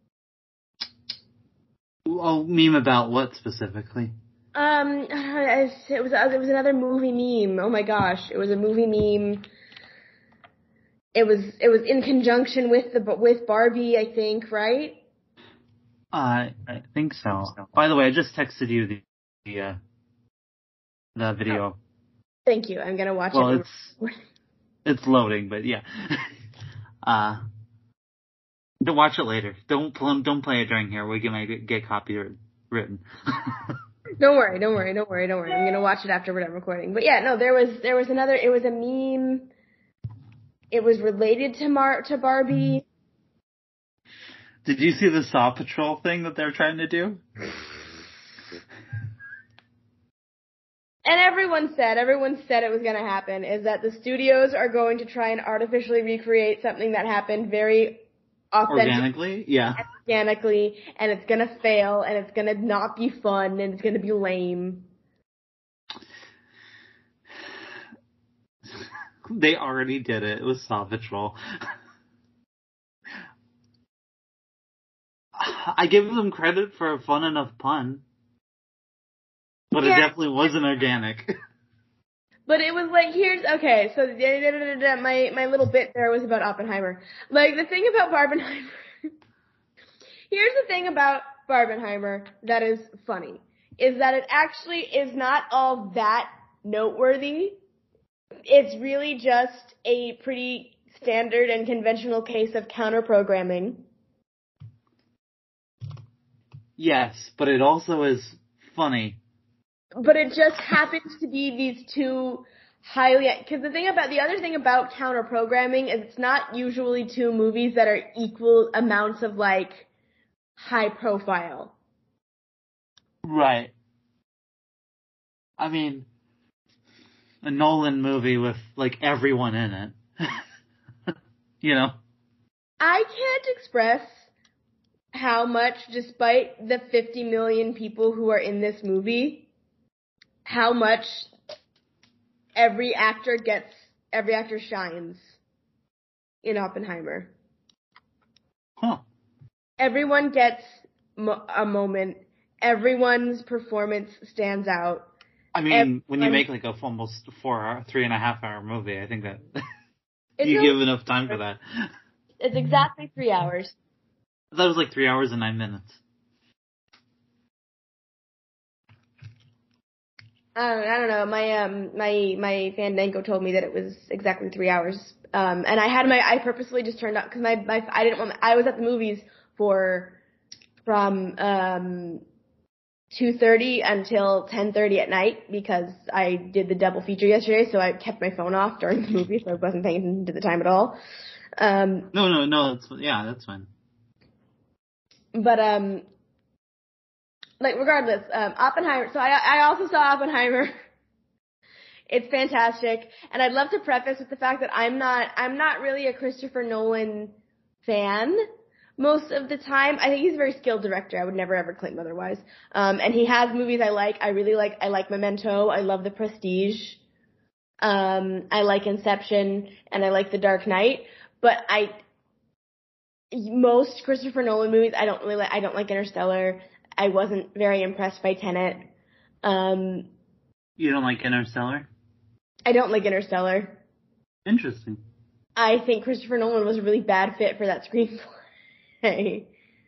Oh, meme about what specifically? Um, it was it was another movie meme. Oh my gosh, it was a movie meme. It was it was in conjunction with the with Barbie, I think, right? Uh, I think so. By the way, I just texted you the the, uh, the video. Oh. Thank you. I'm gonna watch well, it. Well, it's it's loading, but yeah. uh, don't watch it later. Don't don't play it during here. We can get copyright written. Don't worry, don't worry, don't worry, don't worry. I'm gonna watch it after we're done recording. But yeah, no, there was there was another. It was a meme. It was related to Mar to Barbie. Did you see the Saw Patrol thing that they're trying to do? And everyone said, everyone said it was going to happen, is that the studios are going to try and artificially recreate something that happened very authentically. Organically? Yeah. Organically, and it's going to fail, and it's going to not be fun, and it's going to be lame. They already did it. It was Saw Patrol. I give them credit for a fun enough pun. But yeah. It definitely wasn't organic. But it was like, here's, okay, so my, my little bit there was about Oppenheimer. Like, the thing about Barbenheimer, here's the thing about Barbenheimer that is funny, is that it actually is not all that noteworthy. It's really just a pretty standard and conventional case of counter-programming. Yes, but it also is funny. But it just happens to be these two highly, because the thing about, the other thing about counter-programming is it's not usually two movies that are equal amounts of, like, high profile. Right. I mean, a Nolan movie with, like, everyone in it. You know? I can't express how much, despite the fifty million people who are in this movie, how much every actor gets, every actor shines in Oppenheimer. Huh. Everyone gets mo- a moment. Everyone's performance stands out. I mean, Everyone, when you make like a almost four hour, three and a half hour movie, I think that you give enough time for that. It's exactly three hours. I thought it was like three hours and nine minutes. I don't, I don't know. My um my my Fandango told me that it was exactly three hours. Um, and I had my I purposely just turned up because my my I didn't want my, I was at the movies for from um two thirty until ten thirty at night because I did the double feature yesterday. So I kept my phone off during the movie, so I wasn't paying attention to the time at all. Um, no, no, no. That's yeah, that's fine. But um. Like, regardless, um, Oppenheimer, so I, I also saw Oppenheimer. It's fantastic. And I'd love to preface with the fact that I'm not, I'm not really a Christopher Nolan fan most of the time. I think he's a very skilled director. I would never ever claim otherwise. Um, and he has movies I like. I really like, I like Memento. I love The Prestige. Um, I like Inception and I like The Dark Knight. But I, most Christopher Nolan movies, I don't really like, I don't like Interstellar. I wasn't very impressed by Tenet. Um, you don't like Interstellar? I don't like Interstellar. Interesting. I think Christopher Nolan was a really bad fit for that screenplay.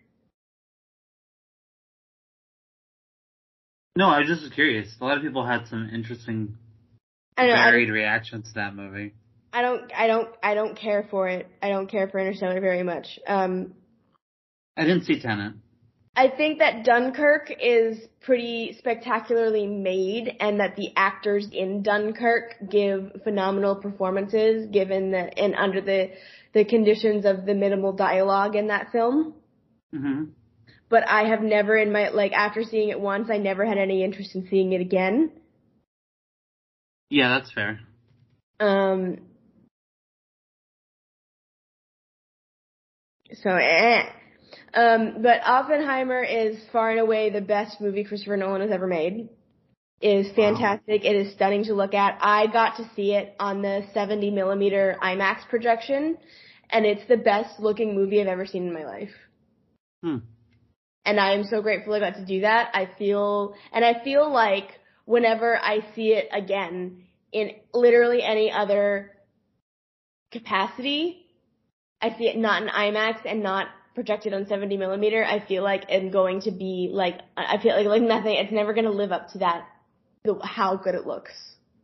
No, I was just curious. A lot of people had some interesting, I know, varied I reactions to that movie. I don't, I don't, I don't care for it. I don't care for Interstellar very much. Um, I didn't see Tenet. I think that Dunkirk is pretty spectacularly made and that the actors in Dunkirk give phenomenal performances given the, and under the, the conditions of the minimal dialogue in that film. Mm-hmm. But I have never in my, like, after seeing it once, I never had any interest in seeing it again. Yeah, that's fair. Um, So, eh. Um, but Oppenheimer is far and away the best movie Christopher Nolan has ever made. It is fantastic. Wow. It is stunning to look at. I got to see it on the seventy millimeter IMAX projection, and it's the best looking movie I've ever seen in my life. Hmm. And I am so grateful I got to do that. I feel, and I feel like whenever I see it again in literally any other capacity, I see it not in IMAX and not projected on seventy millimeter, I feel like I'm going to be like, I feel like, like nothing, it's never going to live up to that, how good it looks.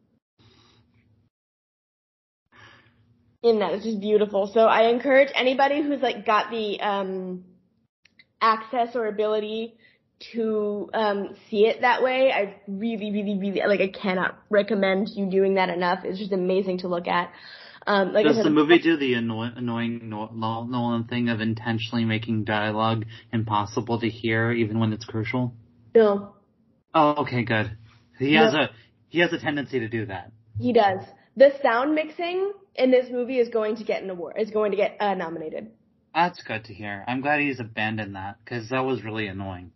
And that is just beautiful. So I encourage anybody who's like got the, um, access or ability to, um, see it that way. I really, really, really, like I cannot recommend you doing that enough. It's just amazing to look at. Um, like Does I said, the movie do the annoy- annoying Nolan thing of intentionally making dialogue impossible to hear, even when it's crucial? No. Oh, okay, good. He no. has a he has a tendency to do that. He does. The sound mixing in this movie is going to get an award. Is going to get uh, nominated. That's good to hear. I'm glad he's abandoned that because that was really annoying.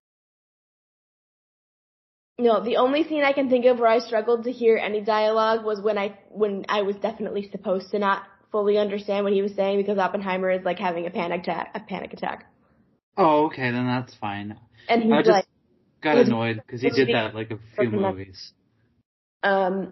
No, the only scene I can think of where I struggled to hear any dialogue was when I when I was definitely supposed to not fully understand what he was saying because Oppenheimer is like having a panic attack. A panic attack. Oh, okay, then that's fine. And he's I just like, got annoyed because he did that like a few movies. Um,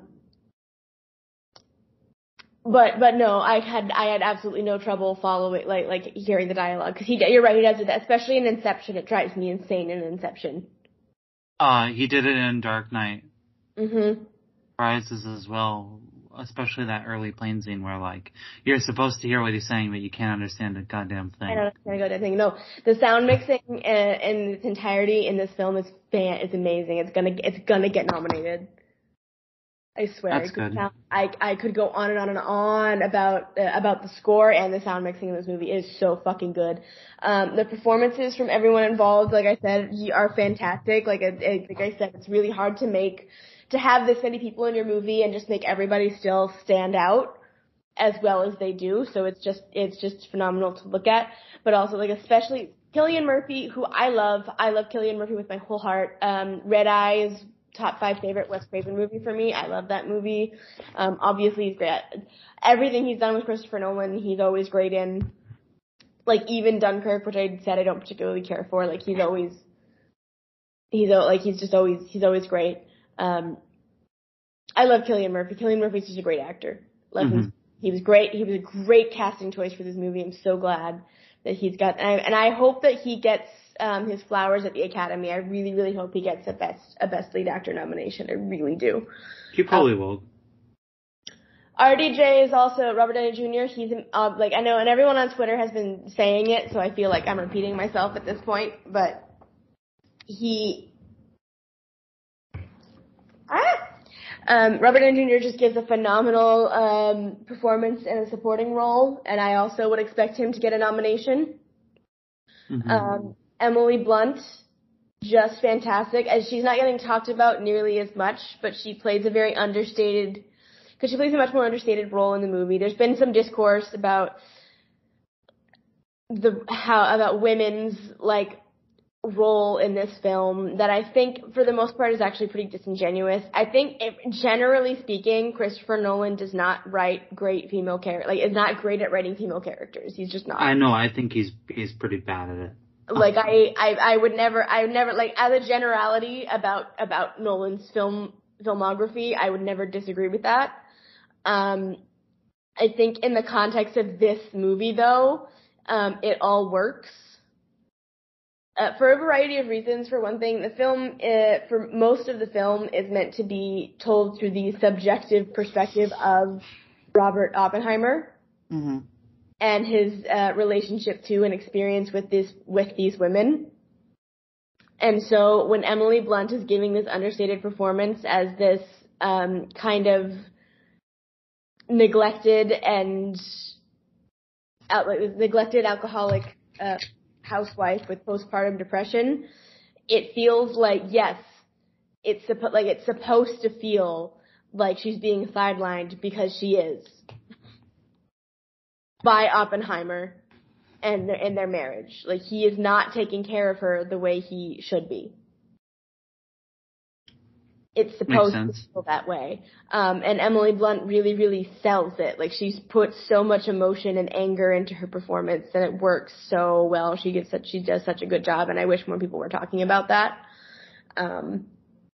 but but no, I had I had absolutely no trouble following like like hearing the dialogue because he you're right he does it especially in Inception. It drives me insane in Inception. Uh, he did it in Dark Knight. Mm-hmm. Rises as well, especially that early plane scene where, like, you're supposed to hear what he's saying, but you can't understand a goddamn thing. I don't understand a goddamn thing. No, the sound mixing in, in its entirety in this film is fan is amazing. It's gonna it's gonna get nominated. I swear. That's I could good. sound, I I could go on and on and on about uh, about the score and the sound mixing in this movie. It is so fucking good. Um, the performances from everyone involved, like I said, are fantastic. Like it, it, like I said, it's really hard to make to have this many people in your movie and just make everybody still stand out as well as they do. So it's just it's just phenomenal to look at. But also like especially Cillian Murphy, who I love. I love Cillian Murphy with my whole heart. Um, Red Eyes. Top five favorite Wes Craven movie for me. I love that movie. Um, obviously he's great. Everything he's done with Christopher Nolan, he's always great in. Like even Dunkirk, which I said I don't particularly care for. Like he's always, he's like he's just always he's always great. Um, I love Cillian Murphy. Cillian Murphy's just a great actor. Love mm-hmm. him. He was great. He was a great casting choice for this movie. I'm so glad that he's got, and I, and I hope that he gets um, his flowers at the Academy. I really, really hope he gets a best a best lead actor nomination. I really do. He probably um, will. R D J is also Robert Downey Junior He's uh, like I know, and everyone on Twitter has been saying it, so I feel like I'm repeating myself at this point. But he, ah, um, Robert Downey Junior just gives a phenomenal um, performance in a supporting role, and I also would expect him to get a nomination. Mm-hmm. Um, Emily Blunt, just fantastic. As she's not getting talked about nearly as much, but she plays a very understated, because she plays a much more understated role in the movie. There's been some discourse about the how about women's like role in this film that I think for the most part is actually pretty disingenuous. I think if, generally speaking, Christopher Nolan does not write great female characters. Like is not great at writing female characters. He's just not. I know. I think he's he's pretty bad at it. Like I, I, I would never, I would never, like, as a generality about, about Nolan's film, filmography, I would never disagree with that. Um, I think in the context of this movie, though, um, it all works. Uh, for a variety of reasons. For one thing, the film, uh, for most of the film, is meant to be told through the subjective perspective of Robert Oppenheimer. Mm-hmm. And his uh, relationship to and experience with this with these women. And so when Emily Blunt is giving this understated performance as this um, kind of neglected and uh, neglected alcoholic uh, housewife with postpartum depression, it feels like yes, it's suppo- like it's supposed to feel like she's being sidelined because she is. By Oppenheimer and in their marriage. Like, he is not taking care of her the way he should be. It's supposed to feel that way. Um, and Emily Blunt really, really sells it. Like, she's put so much emotion and anger into her performance, and it works so well. She gets such, she does such a good job, and I wish more people were talking about that. Um,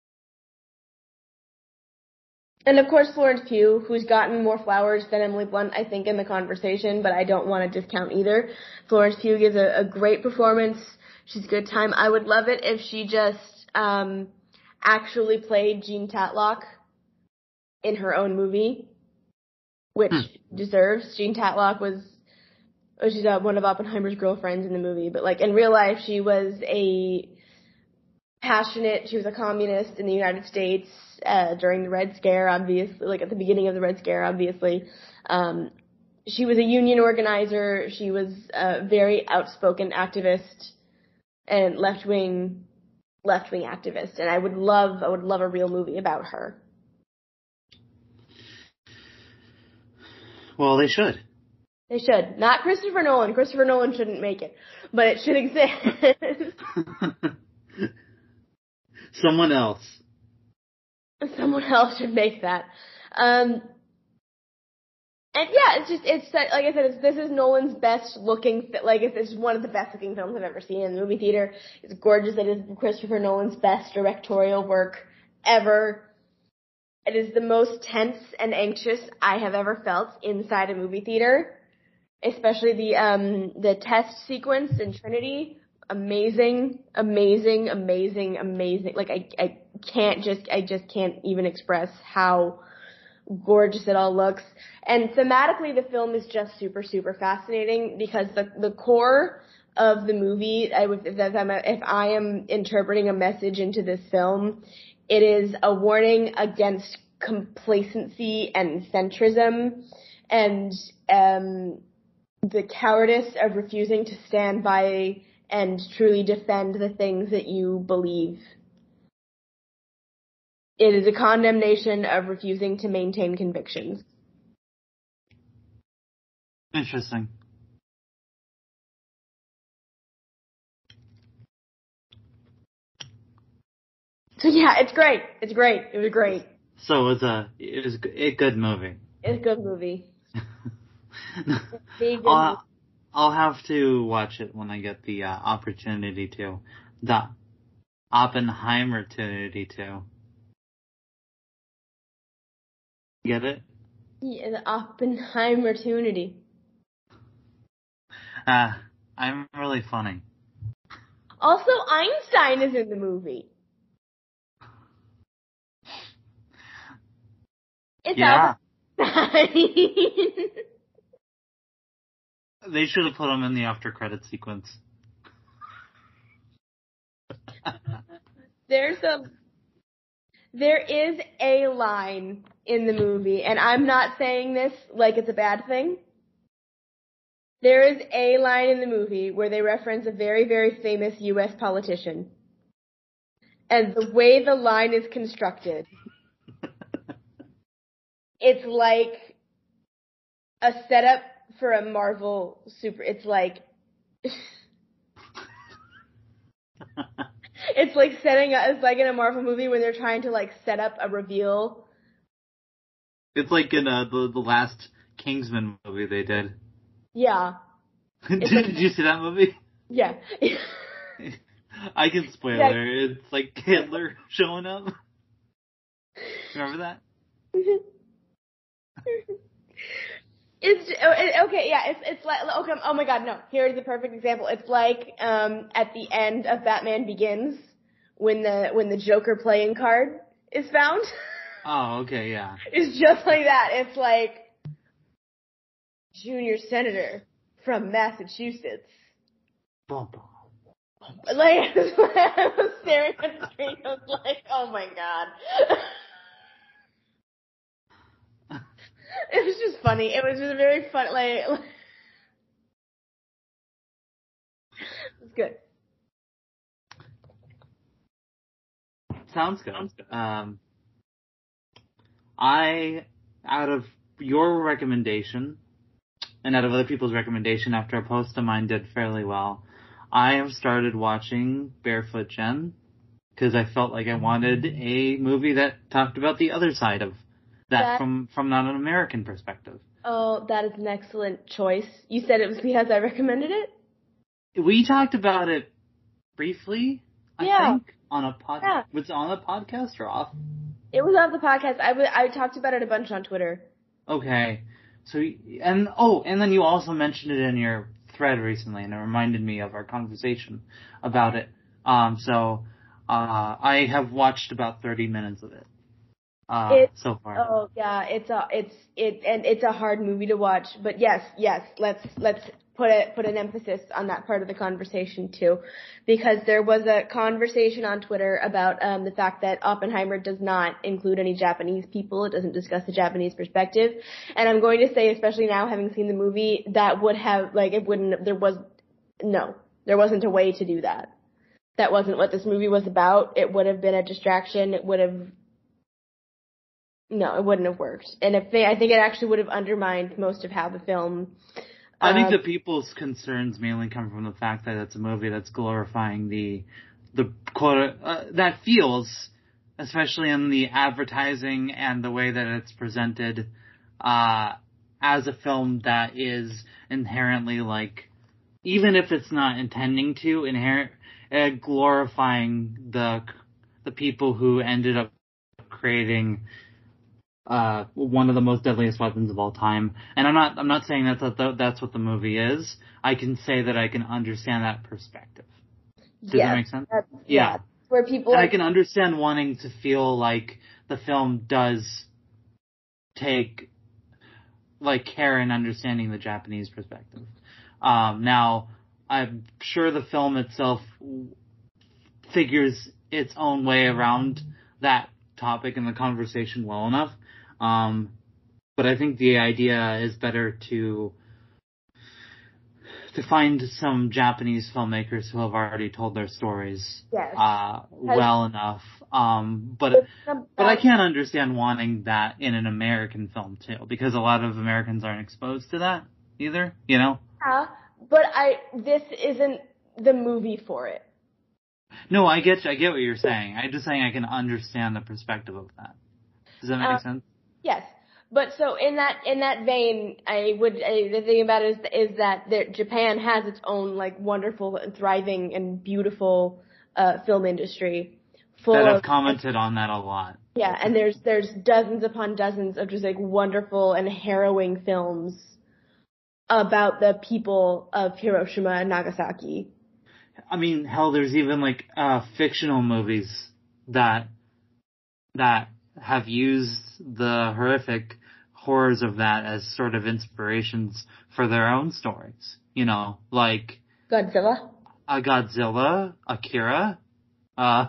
and of course, Florence Pugh, who's gotten more flowers than Emily Blunt, I think, in the conversation, but I don't want to discount either. Florence Pugh gives a, a great performance. She's a good time. I would love it if she just, um, actually played Jean Tatlock in her own movie, which hmm. deserves. Jean Tatlock was, oh, she's uh, one of Oppenheimer's girlfriends in the movie, but like in real life, she was a passionate, she was a communist in the United States uh, during the Red Scare, obviously, like at the beginning of the Red Scare, obviously. Um, she was a union organizer. She was a very outspoken activist and left-wing left-wing activist, and I would love, I would love a real movie about her. Well, they should. They should. Not Christopher Nolan. Christopher Nolan shouldn't make it, but it should exist. Someone else. Someone else should make that. Um, and yeah, it's just, it's, like I said, it's, this is Nolan's best looking, like it's, it's one of the best looking films I've ever seen in the movie theater. It's gorgeous. It is Christopher Nolan's best directorial work ever. It is the most tense and anxious I have ever felt inside a movie theater. Especially the, um, the test sequence in Trinity. Amazing, amazing, amazing, amazing. Like I, I can't just, I just can't even express how gorgeous it all looks. And thematically, the film is just super, super fascinating because the the core of the movie, I would, if, I'm a, if I am interpreting a message into this film, it is a warning against complacency and centrism and um, the cowardice of refusing to stand by and truly defend the things that you believe. It is a condemnation of refusing to maintain convictions. Interesting. So yeah, it's great. It's great. It was great. So it was a it was a good movie. It's a good movie. Big I'll, movie. I'll have to watch it when I get the uh, opportunity to. The Oppenheimer-tunity to. Get it? Yeah, the Oppenheimer-tunity. Ah, uh, I'm really funny. Also, Einstein is in the movie. It's yeah. Einstein. They should have put him in the after credit sequence. There's a, there is a line in the movie, and I'm not saying this like it's a bad thing. There is a line in the movie where they reference a very, very famous U S politician. And the way the line is constructed, it's like a setup for a Marvel super, it's like, it's like setting up, it's like in a Marvel movie when they're trying to like set up a reveal. It's like in uh, the, the last Kingsman movie they did. Yeah. did, like, did you see that movie? Yeah. I can spoil yeah. it. It's like Hitler showing up. Remember that? It's okay, yeah. It's it's like okay. Oh my God, no. Here's a perfect example. It's like um at the end of Batman Begins when the when the Joker playing card is found. Oh, okay, yeah. It's just like that. It's like junior senator from Massachusetts. Boom, boom. Like I was staring at the screen. I was like, oh my God. It was just funny. It was just very fun. Like, like it was good. Sounds good. Um, I, out of your recommendation, and out of other people's recommendation after a post of mine did fairly well, I have started watching Barefoot Gen because I felt like I wanted a movie that talked about the other side of that, that from, from not an American perspective. Oh, that is an excellent choice. You said it was because I recommended it? We talked about it briefly, I yeah. think, on a pod. Yeah. Was it on the podcast or off? It was off the podcast. I, w- I talked about it a bunch on Twitter. Okay. So, and, oh, and then you also mentioned it in your thread recently, and it reminded me of our conversation about it. Um, so, uh, I have watched about thirty minutes of it. Uh, it's, so far. Oh yeah, it's a, it's, it, and it's a hard movie to watch, but yes, yes, let's, let's put it, put an emphasis on that part of the conversation too, because there was a conversation on Twitter about, um, the fact that Oppenheimer does not include any Japanese people. It doesn't discuss the Japanese perspective. And I'm going to say, especially now having seen the movie, that would have, like, it wouldn't, there was, no, there wasn't a way to do that. That wasn't what this movie was about. It would have been a distraction. It would have, No, it wouldn't have worked. And if they, I think it actually would have undermined most of how the film. I think um, the people's concerns mainly come from the fact that it's a movie that's glorifying the, the quote, uh, that feels, especially in the advertising and the way that it's presented, uh, as a film that is inherently like, even if it's not intending to, inherent, uh, glorifying the, the people who ended up creating Uh, one of the most deadliest weapons of all time. And I'm not, I'm not saying that that's, that's what the movie is. I can say that I can understand that perspective. Does yes, that make sense? Yeah. Yeah. Where people and are, I can understand wanting to feel like the film does take, like, care in understanding the Japanese perspective. Um, now, I'm sure the film itself figures its own way around that topic in the conversation well enough. Um, but I think the idea is better to to find some Japanese filmmakers who have already told their stories yes. uh, well enough. Um, but but I can't understand wanting that in an American film too, because a lot of Americans aren't exposed to that either. You know? Yeah, but I this isn't the movie for it. No, I get I get what you're saying. I'm just saying I can understand the perspective of that. Does that make Uh, sense? Yes, but so in that in that vein, I would I, the thing about it is, is that there, Japan has its own like wonderful and thriving and beautiful uh, film industry. Full that I've of, commented on that a lot. Yeah, and there's there's dozens upon dozens of just like wonderful and harrowing films about the people of Hiroshima and Nagasaki. I mean, hell, there's even like uh, fictional movies that that have used the horrific horrors of that as sort of inspirations for their own stories. You know, like Godzilla. Uh, Godzilla, Akira. Uh,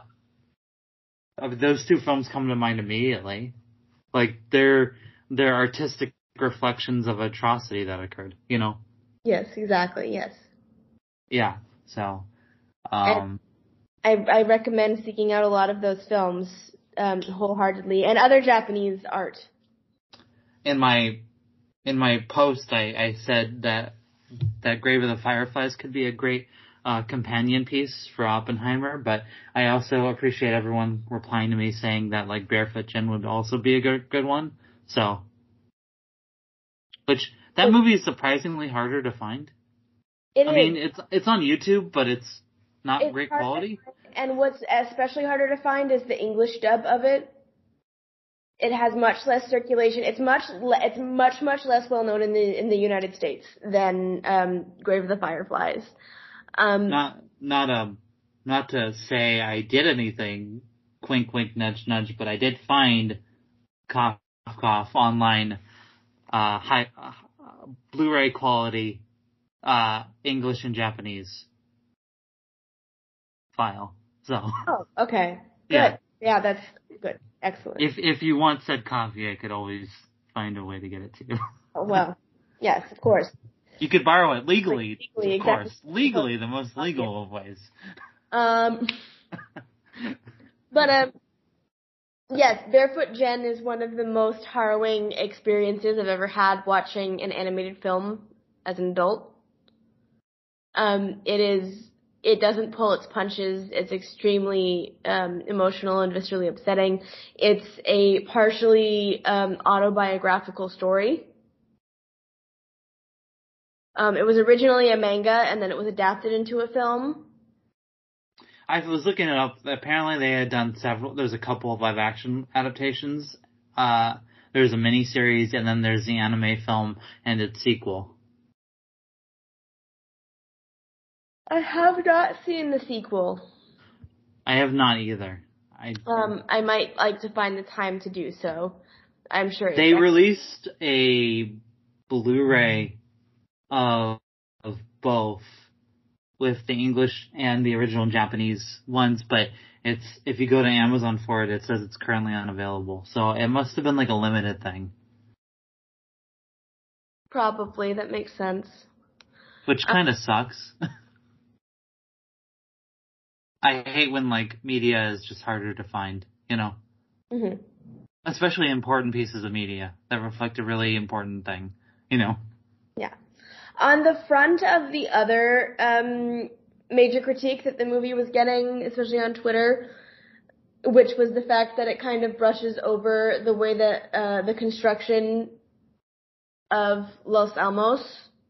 those two films come to mind immediately. Like they're they're artistic reflections of atrocity that occurred. You know. Yes, exactly. Yes. Yeah. So. Um, I I recommend seeking out a lot of those films um, wholeheartedly, and other Japanese art. In my in my post, I, I said that that Grave of the Fireflies could be a great uh, companion piece for Oppenheimer, but I also appreciate everyone replying to me saying that like Barefoot Gen would also be a good good one. So, which that movie is surprisingly harder to find. It I is. mean, it's it's on YouTube, but it's not It's great quality. And what's especially harder to find is the English dub of it. It has much less circulation. It's much le- it's much much less well known in the in the United States than um, Grave of the Fireflies. Um, not not um not to say I did anything, wink wink nudge nudge, but I did find cough cough online, uh, high uh, Blu-ray quality, uh, English and Japanese file. So. Oh, okay. Good. Yeah. Yeah, that's good. Excellent. If if you want said copy, I could always find a way to get it to you. Oh, well, yes, of course. You could borrow it legally, legally of course. exactly. Legally, the most legal yeah. of ways. Um, but um, yes, Barefoot Gen is one of the most harrowing experiences I've ever had watching an animated film. as an adult. Um, it is, it doesn't pull its punches. It's extremely um, emotional and viscerally upsetting. It's a partially um, autobiographical story. Um, it was originally a manga, and then it was adapted into a film. I was looking it up. Apparently, they had done several. There's a couple of live action adaptations. Uh, there's a miniseries, and then there's the anime film and its sequel. I have not seen the sequel. I have not either. I um I might like to find the time to do so. I'm sure they released a Blu-ray of of both, with the English and the original Japanese ones, but it's, if you go to Amazon for it, it says it's currently unavailable. So it must have been like a limited thing. Probably, that makes sense. Which kind of uh, sucks. I hate when like media is just harder to find, you know? Mm-hmm. Especially important pieces of media that reflect a really important thing, you know? Yeah. On the front of the other um, major critique that the movie was getting, especially on Twitter, which was the fact that it kind of brushes over the way that uh, the construction of Los Alamos,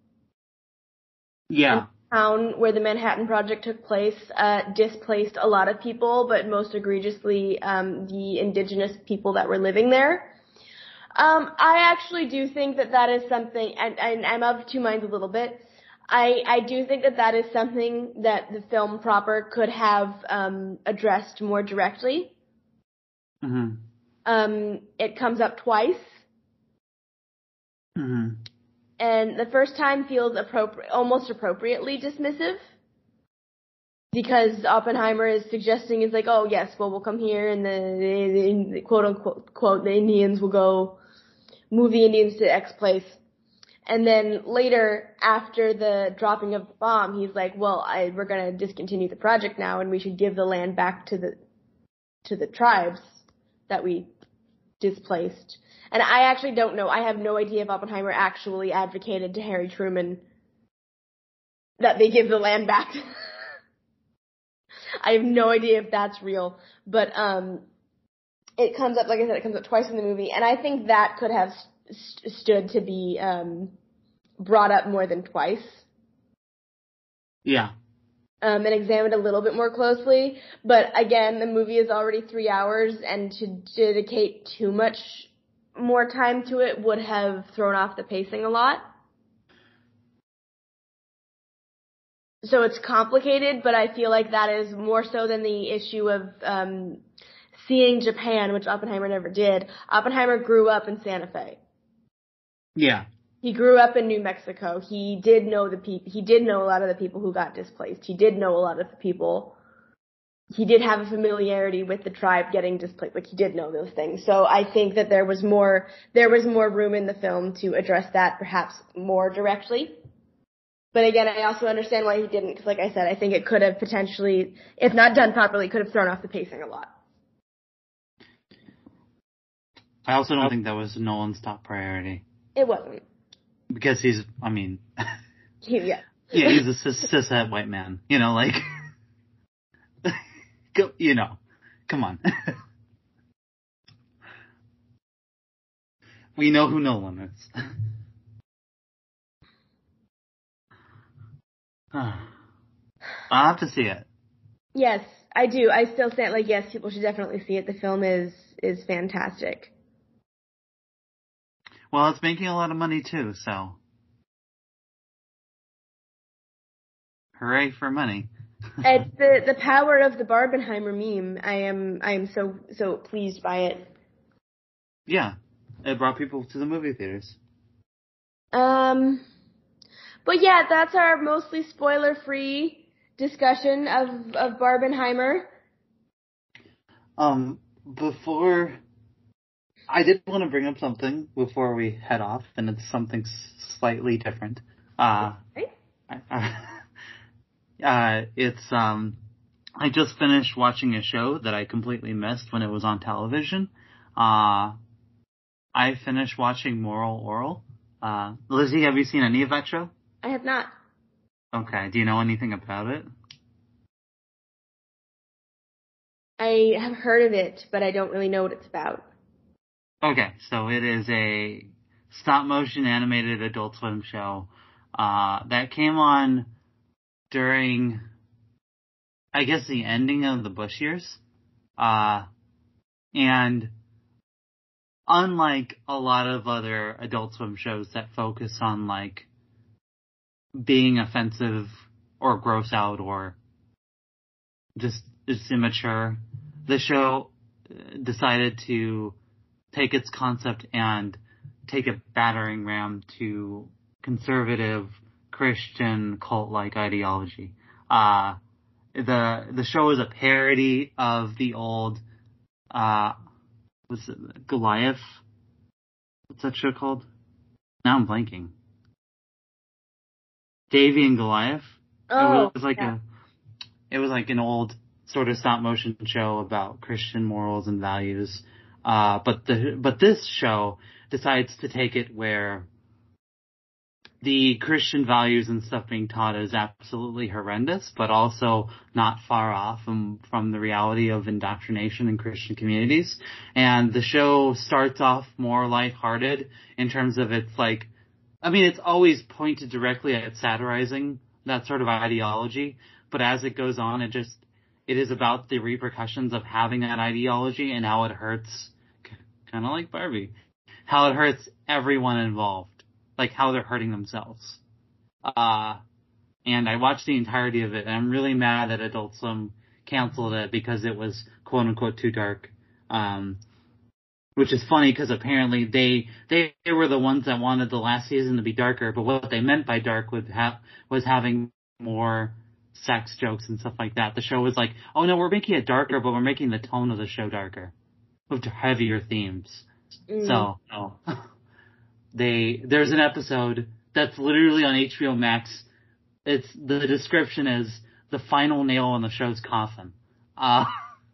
yeah, the town where the Manhattan Project took place, uh, displaced a lot of people, but most egregiously um, the indigenous people that were living there. Um, I actually do think that that is something, and, and I'm of two minds a little bit. I, I do think that that is something that the film proper could have um, addressed more directly. Mm-hmm. Um, it comes up twice. Mm-hmm. And the first time feels appropri- almost appropriately dismissive. Because Oppenheimer is suggesting, is like, oh yes, well we'll come here and the, the, the quote unquote, quote, the Indians will go move the Indians to X place. And then later, after the dropping of the bomb, he's like, well, I, we're gonna discontinue the project now and we should give the land back to the, to the tribes that we displaced. And I actually don't know, I have no idea if Oppenheimer actually advocated to Harry Truman that they give the land back. I have no idea if that's real, but um, it comes up, like I said, it comes up twice in the movie, and I think that could have st- stood to be um, brought up more than twice. Yeah. Um, and examined a little bit more closely, but again, the movie is already three hours, and to dedicate too much more time to it would have thrown off the pacing a lot. So it's complicated, but I feel like that is more so than the issue of um, seeing Japan, which Oppenheimer never did. Oppenheimer grew up in Santa Fe. Yeah. He grew up in New Mexico. He did know the people. He did know a lot of the people who got displaced. He did know a lot of the people. He did have a familiarity with the tribe getting displaced. Like he did know those things. So I think that there was more. There was more room in the film to address that, perhaps more directly. But again, I also understand why he didn't, because like I said, I think it could have potentially, if not done properly, could have thrown off the pacing a lot. I also don't think that was Nolan's top priority. It wasn't. Because he's, I mean... he, yeah. Yeah, he's a cis- cishet white man. You know, like... go, you know, come on. We know who Nolan is. I'll have to see it. Yes, I do. I still say, like, yes, people should definitely see it. The film is is fantastic. Well, it's making a lot of money too, so hooray for money. It's the the power of the Barbenheimer meme. I am I am so so pleased by it. Yeah, it brought people to the movie theaters. Um. But yeah, that's our mostly spoiler-free discussion of, of Barbenheimer. Um, before, I did want to bring up something before we head off, and it's something slightly different. Uh, okay. uh, it's, um, I just finished watching a show that I completely missed when it was on television. Uh, I finished watching Moral Orel. Uh, Lizzie, have you seen any of that show? I have not. Okay. Do you know anything about it? I have heard of it, but I don't really know what it's about. Okay, so it is a stop-motion animated Adult Swim show uh, that came on during, I guess, the ending of the Bush years. Uh, and unlike a lot of other Adult Swim shows that focus on, like, being offensive or gross out or just, just immature, the show decided to take its concept and take a battering ram to conservative Christian cult-like ideology. Uh, the the show is a parody of the old, uh, was it Goliath? What's that show called? Now I'm blanking. Davy and Goliath. Oh, it was like yeah. a, it was like an old sort of stop-motion show about Christian morals and values. Uh, but the, but this show decides to take it where the Christian values and stuff being taught is absolutely horrendous, but also not far off from, from the reality of indoctrination in Christian communities. And the show starts off more lighthearted in terms of its like, I mean, it's always pointed directly at satirizing that sort of ideology, but as it goes on, it just, it is about the repercussions of having that ideology and how it hurts, kind of like Barbie, how it hurts everyone involved, like how they're hurting themselves. Uh, and I watched the entirety of it, and I'm really mad that Adult Swim canceled it because it was quote unquote too dark. Um, which is funny because apparently they, they they were the ones that wanted the last season to be darker, but what they meant by dark was, ha- was having more sex jokes and stuff like that. The show was like, oh no, we're making it darker, but we're making the tone of the show darker, with heavier themes. Mm. So, no. they there's an episode that's literally on H B O Max. It's the description is the final nail in the show's coffin. Uh,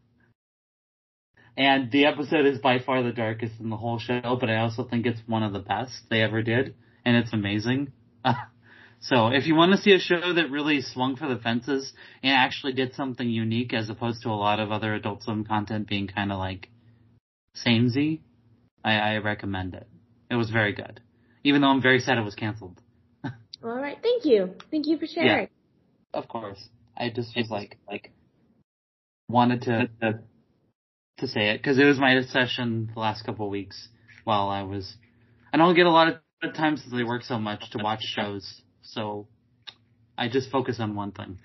and the episode is by far the darkest in the whole show, but I also think it's one of the best they ever did, and it's amazing. Uh, So if you want to see a show that really swung for the fences and actually did something unique as opposed to a lot of other Adult Swim content being kind of like samey, I, I recommend it. It was very good. Even though I'm very sad it was canceled. All right. Thank you. Thank you for sharing. Yeah, of course. I just was like, like, wanted to, to, to say it because it was my session the last couple of weeks while I was, I don't get a lot of time since I work so much to watch shows. So I just focus on one thing.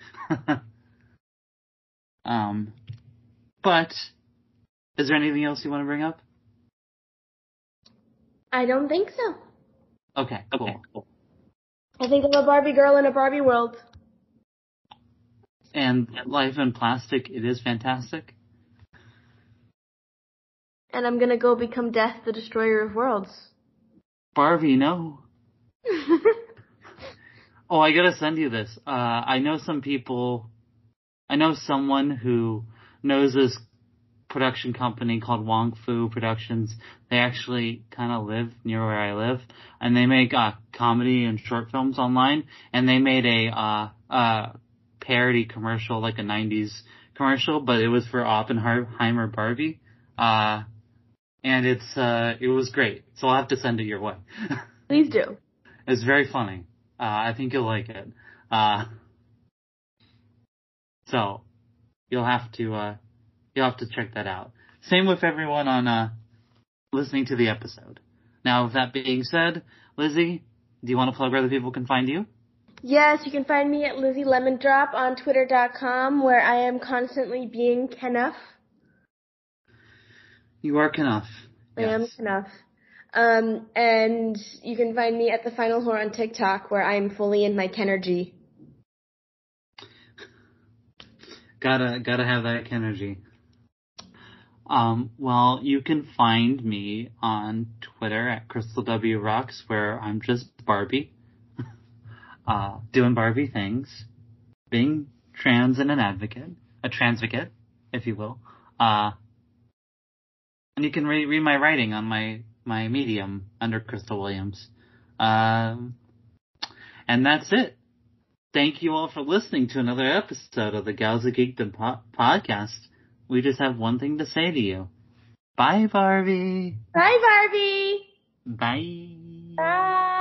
um, but is there anything else you want to bring up? I don't think so. Okay, cool. Okay, cool. I think I'm a Barbie girl in a Barbie world. And life in plastic, it is fantastic. And I'm gonna go become Death, the Destroyer of Worlds. Barbie, no. Oh, I gotta send you this. Uh, I know some people, I know someone who knows this production company called Wong Fu Productions. They actually kind of live near where I live, and they make uh, comedy and short films online, and they made a uh, uh, parody commercial, like a nineties commercial, but it was for Oppenheimer Barbie. Uh, and it's, uh, it was great. So I'll have to send it your way. Please do. It's very funny. Uh, I think you'll like it. Uh, so you'll have to, uh, you'll have to check that out. Same with everyone on, uh, listening to the episode. Now, with that being said, Lizzie, do you want to plug where the people can find you? Yes, you can find me at Lizzie Lemon Drop on twitter dot com, where I am constantly being Kenough. You are Kenough. I yes. am Kenough. Um, and you can find me at The Final Whore on TikTok, where I am fully in my Kenergy. Gotta, gotta have that Kenergy. Um, well, you can find me on Twitter at Crystal W Rocks, where I'm just Barbie. uh, doing Barbie things. Being trans and an advocate. A transvocate, if you will. Uh, and you can re- read my writing on my my Medium under Crystal Williams. Um, And that's it. Thank you all for listening to another episode of the Gals of Geekdom po- podcast. We just have one thing to say to you. Bye, Barbie. Bye, Barbie. Bye. Bye.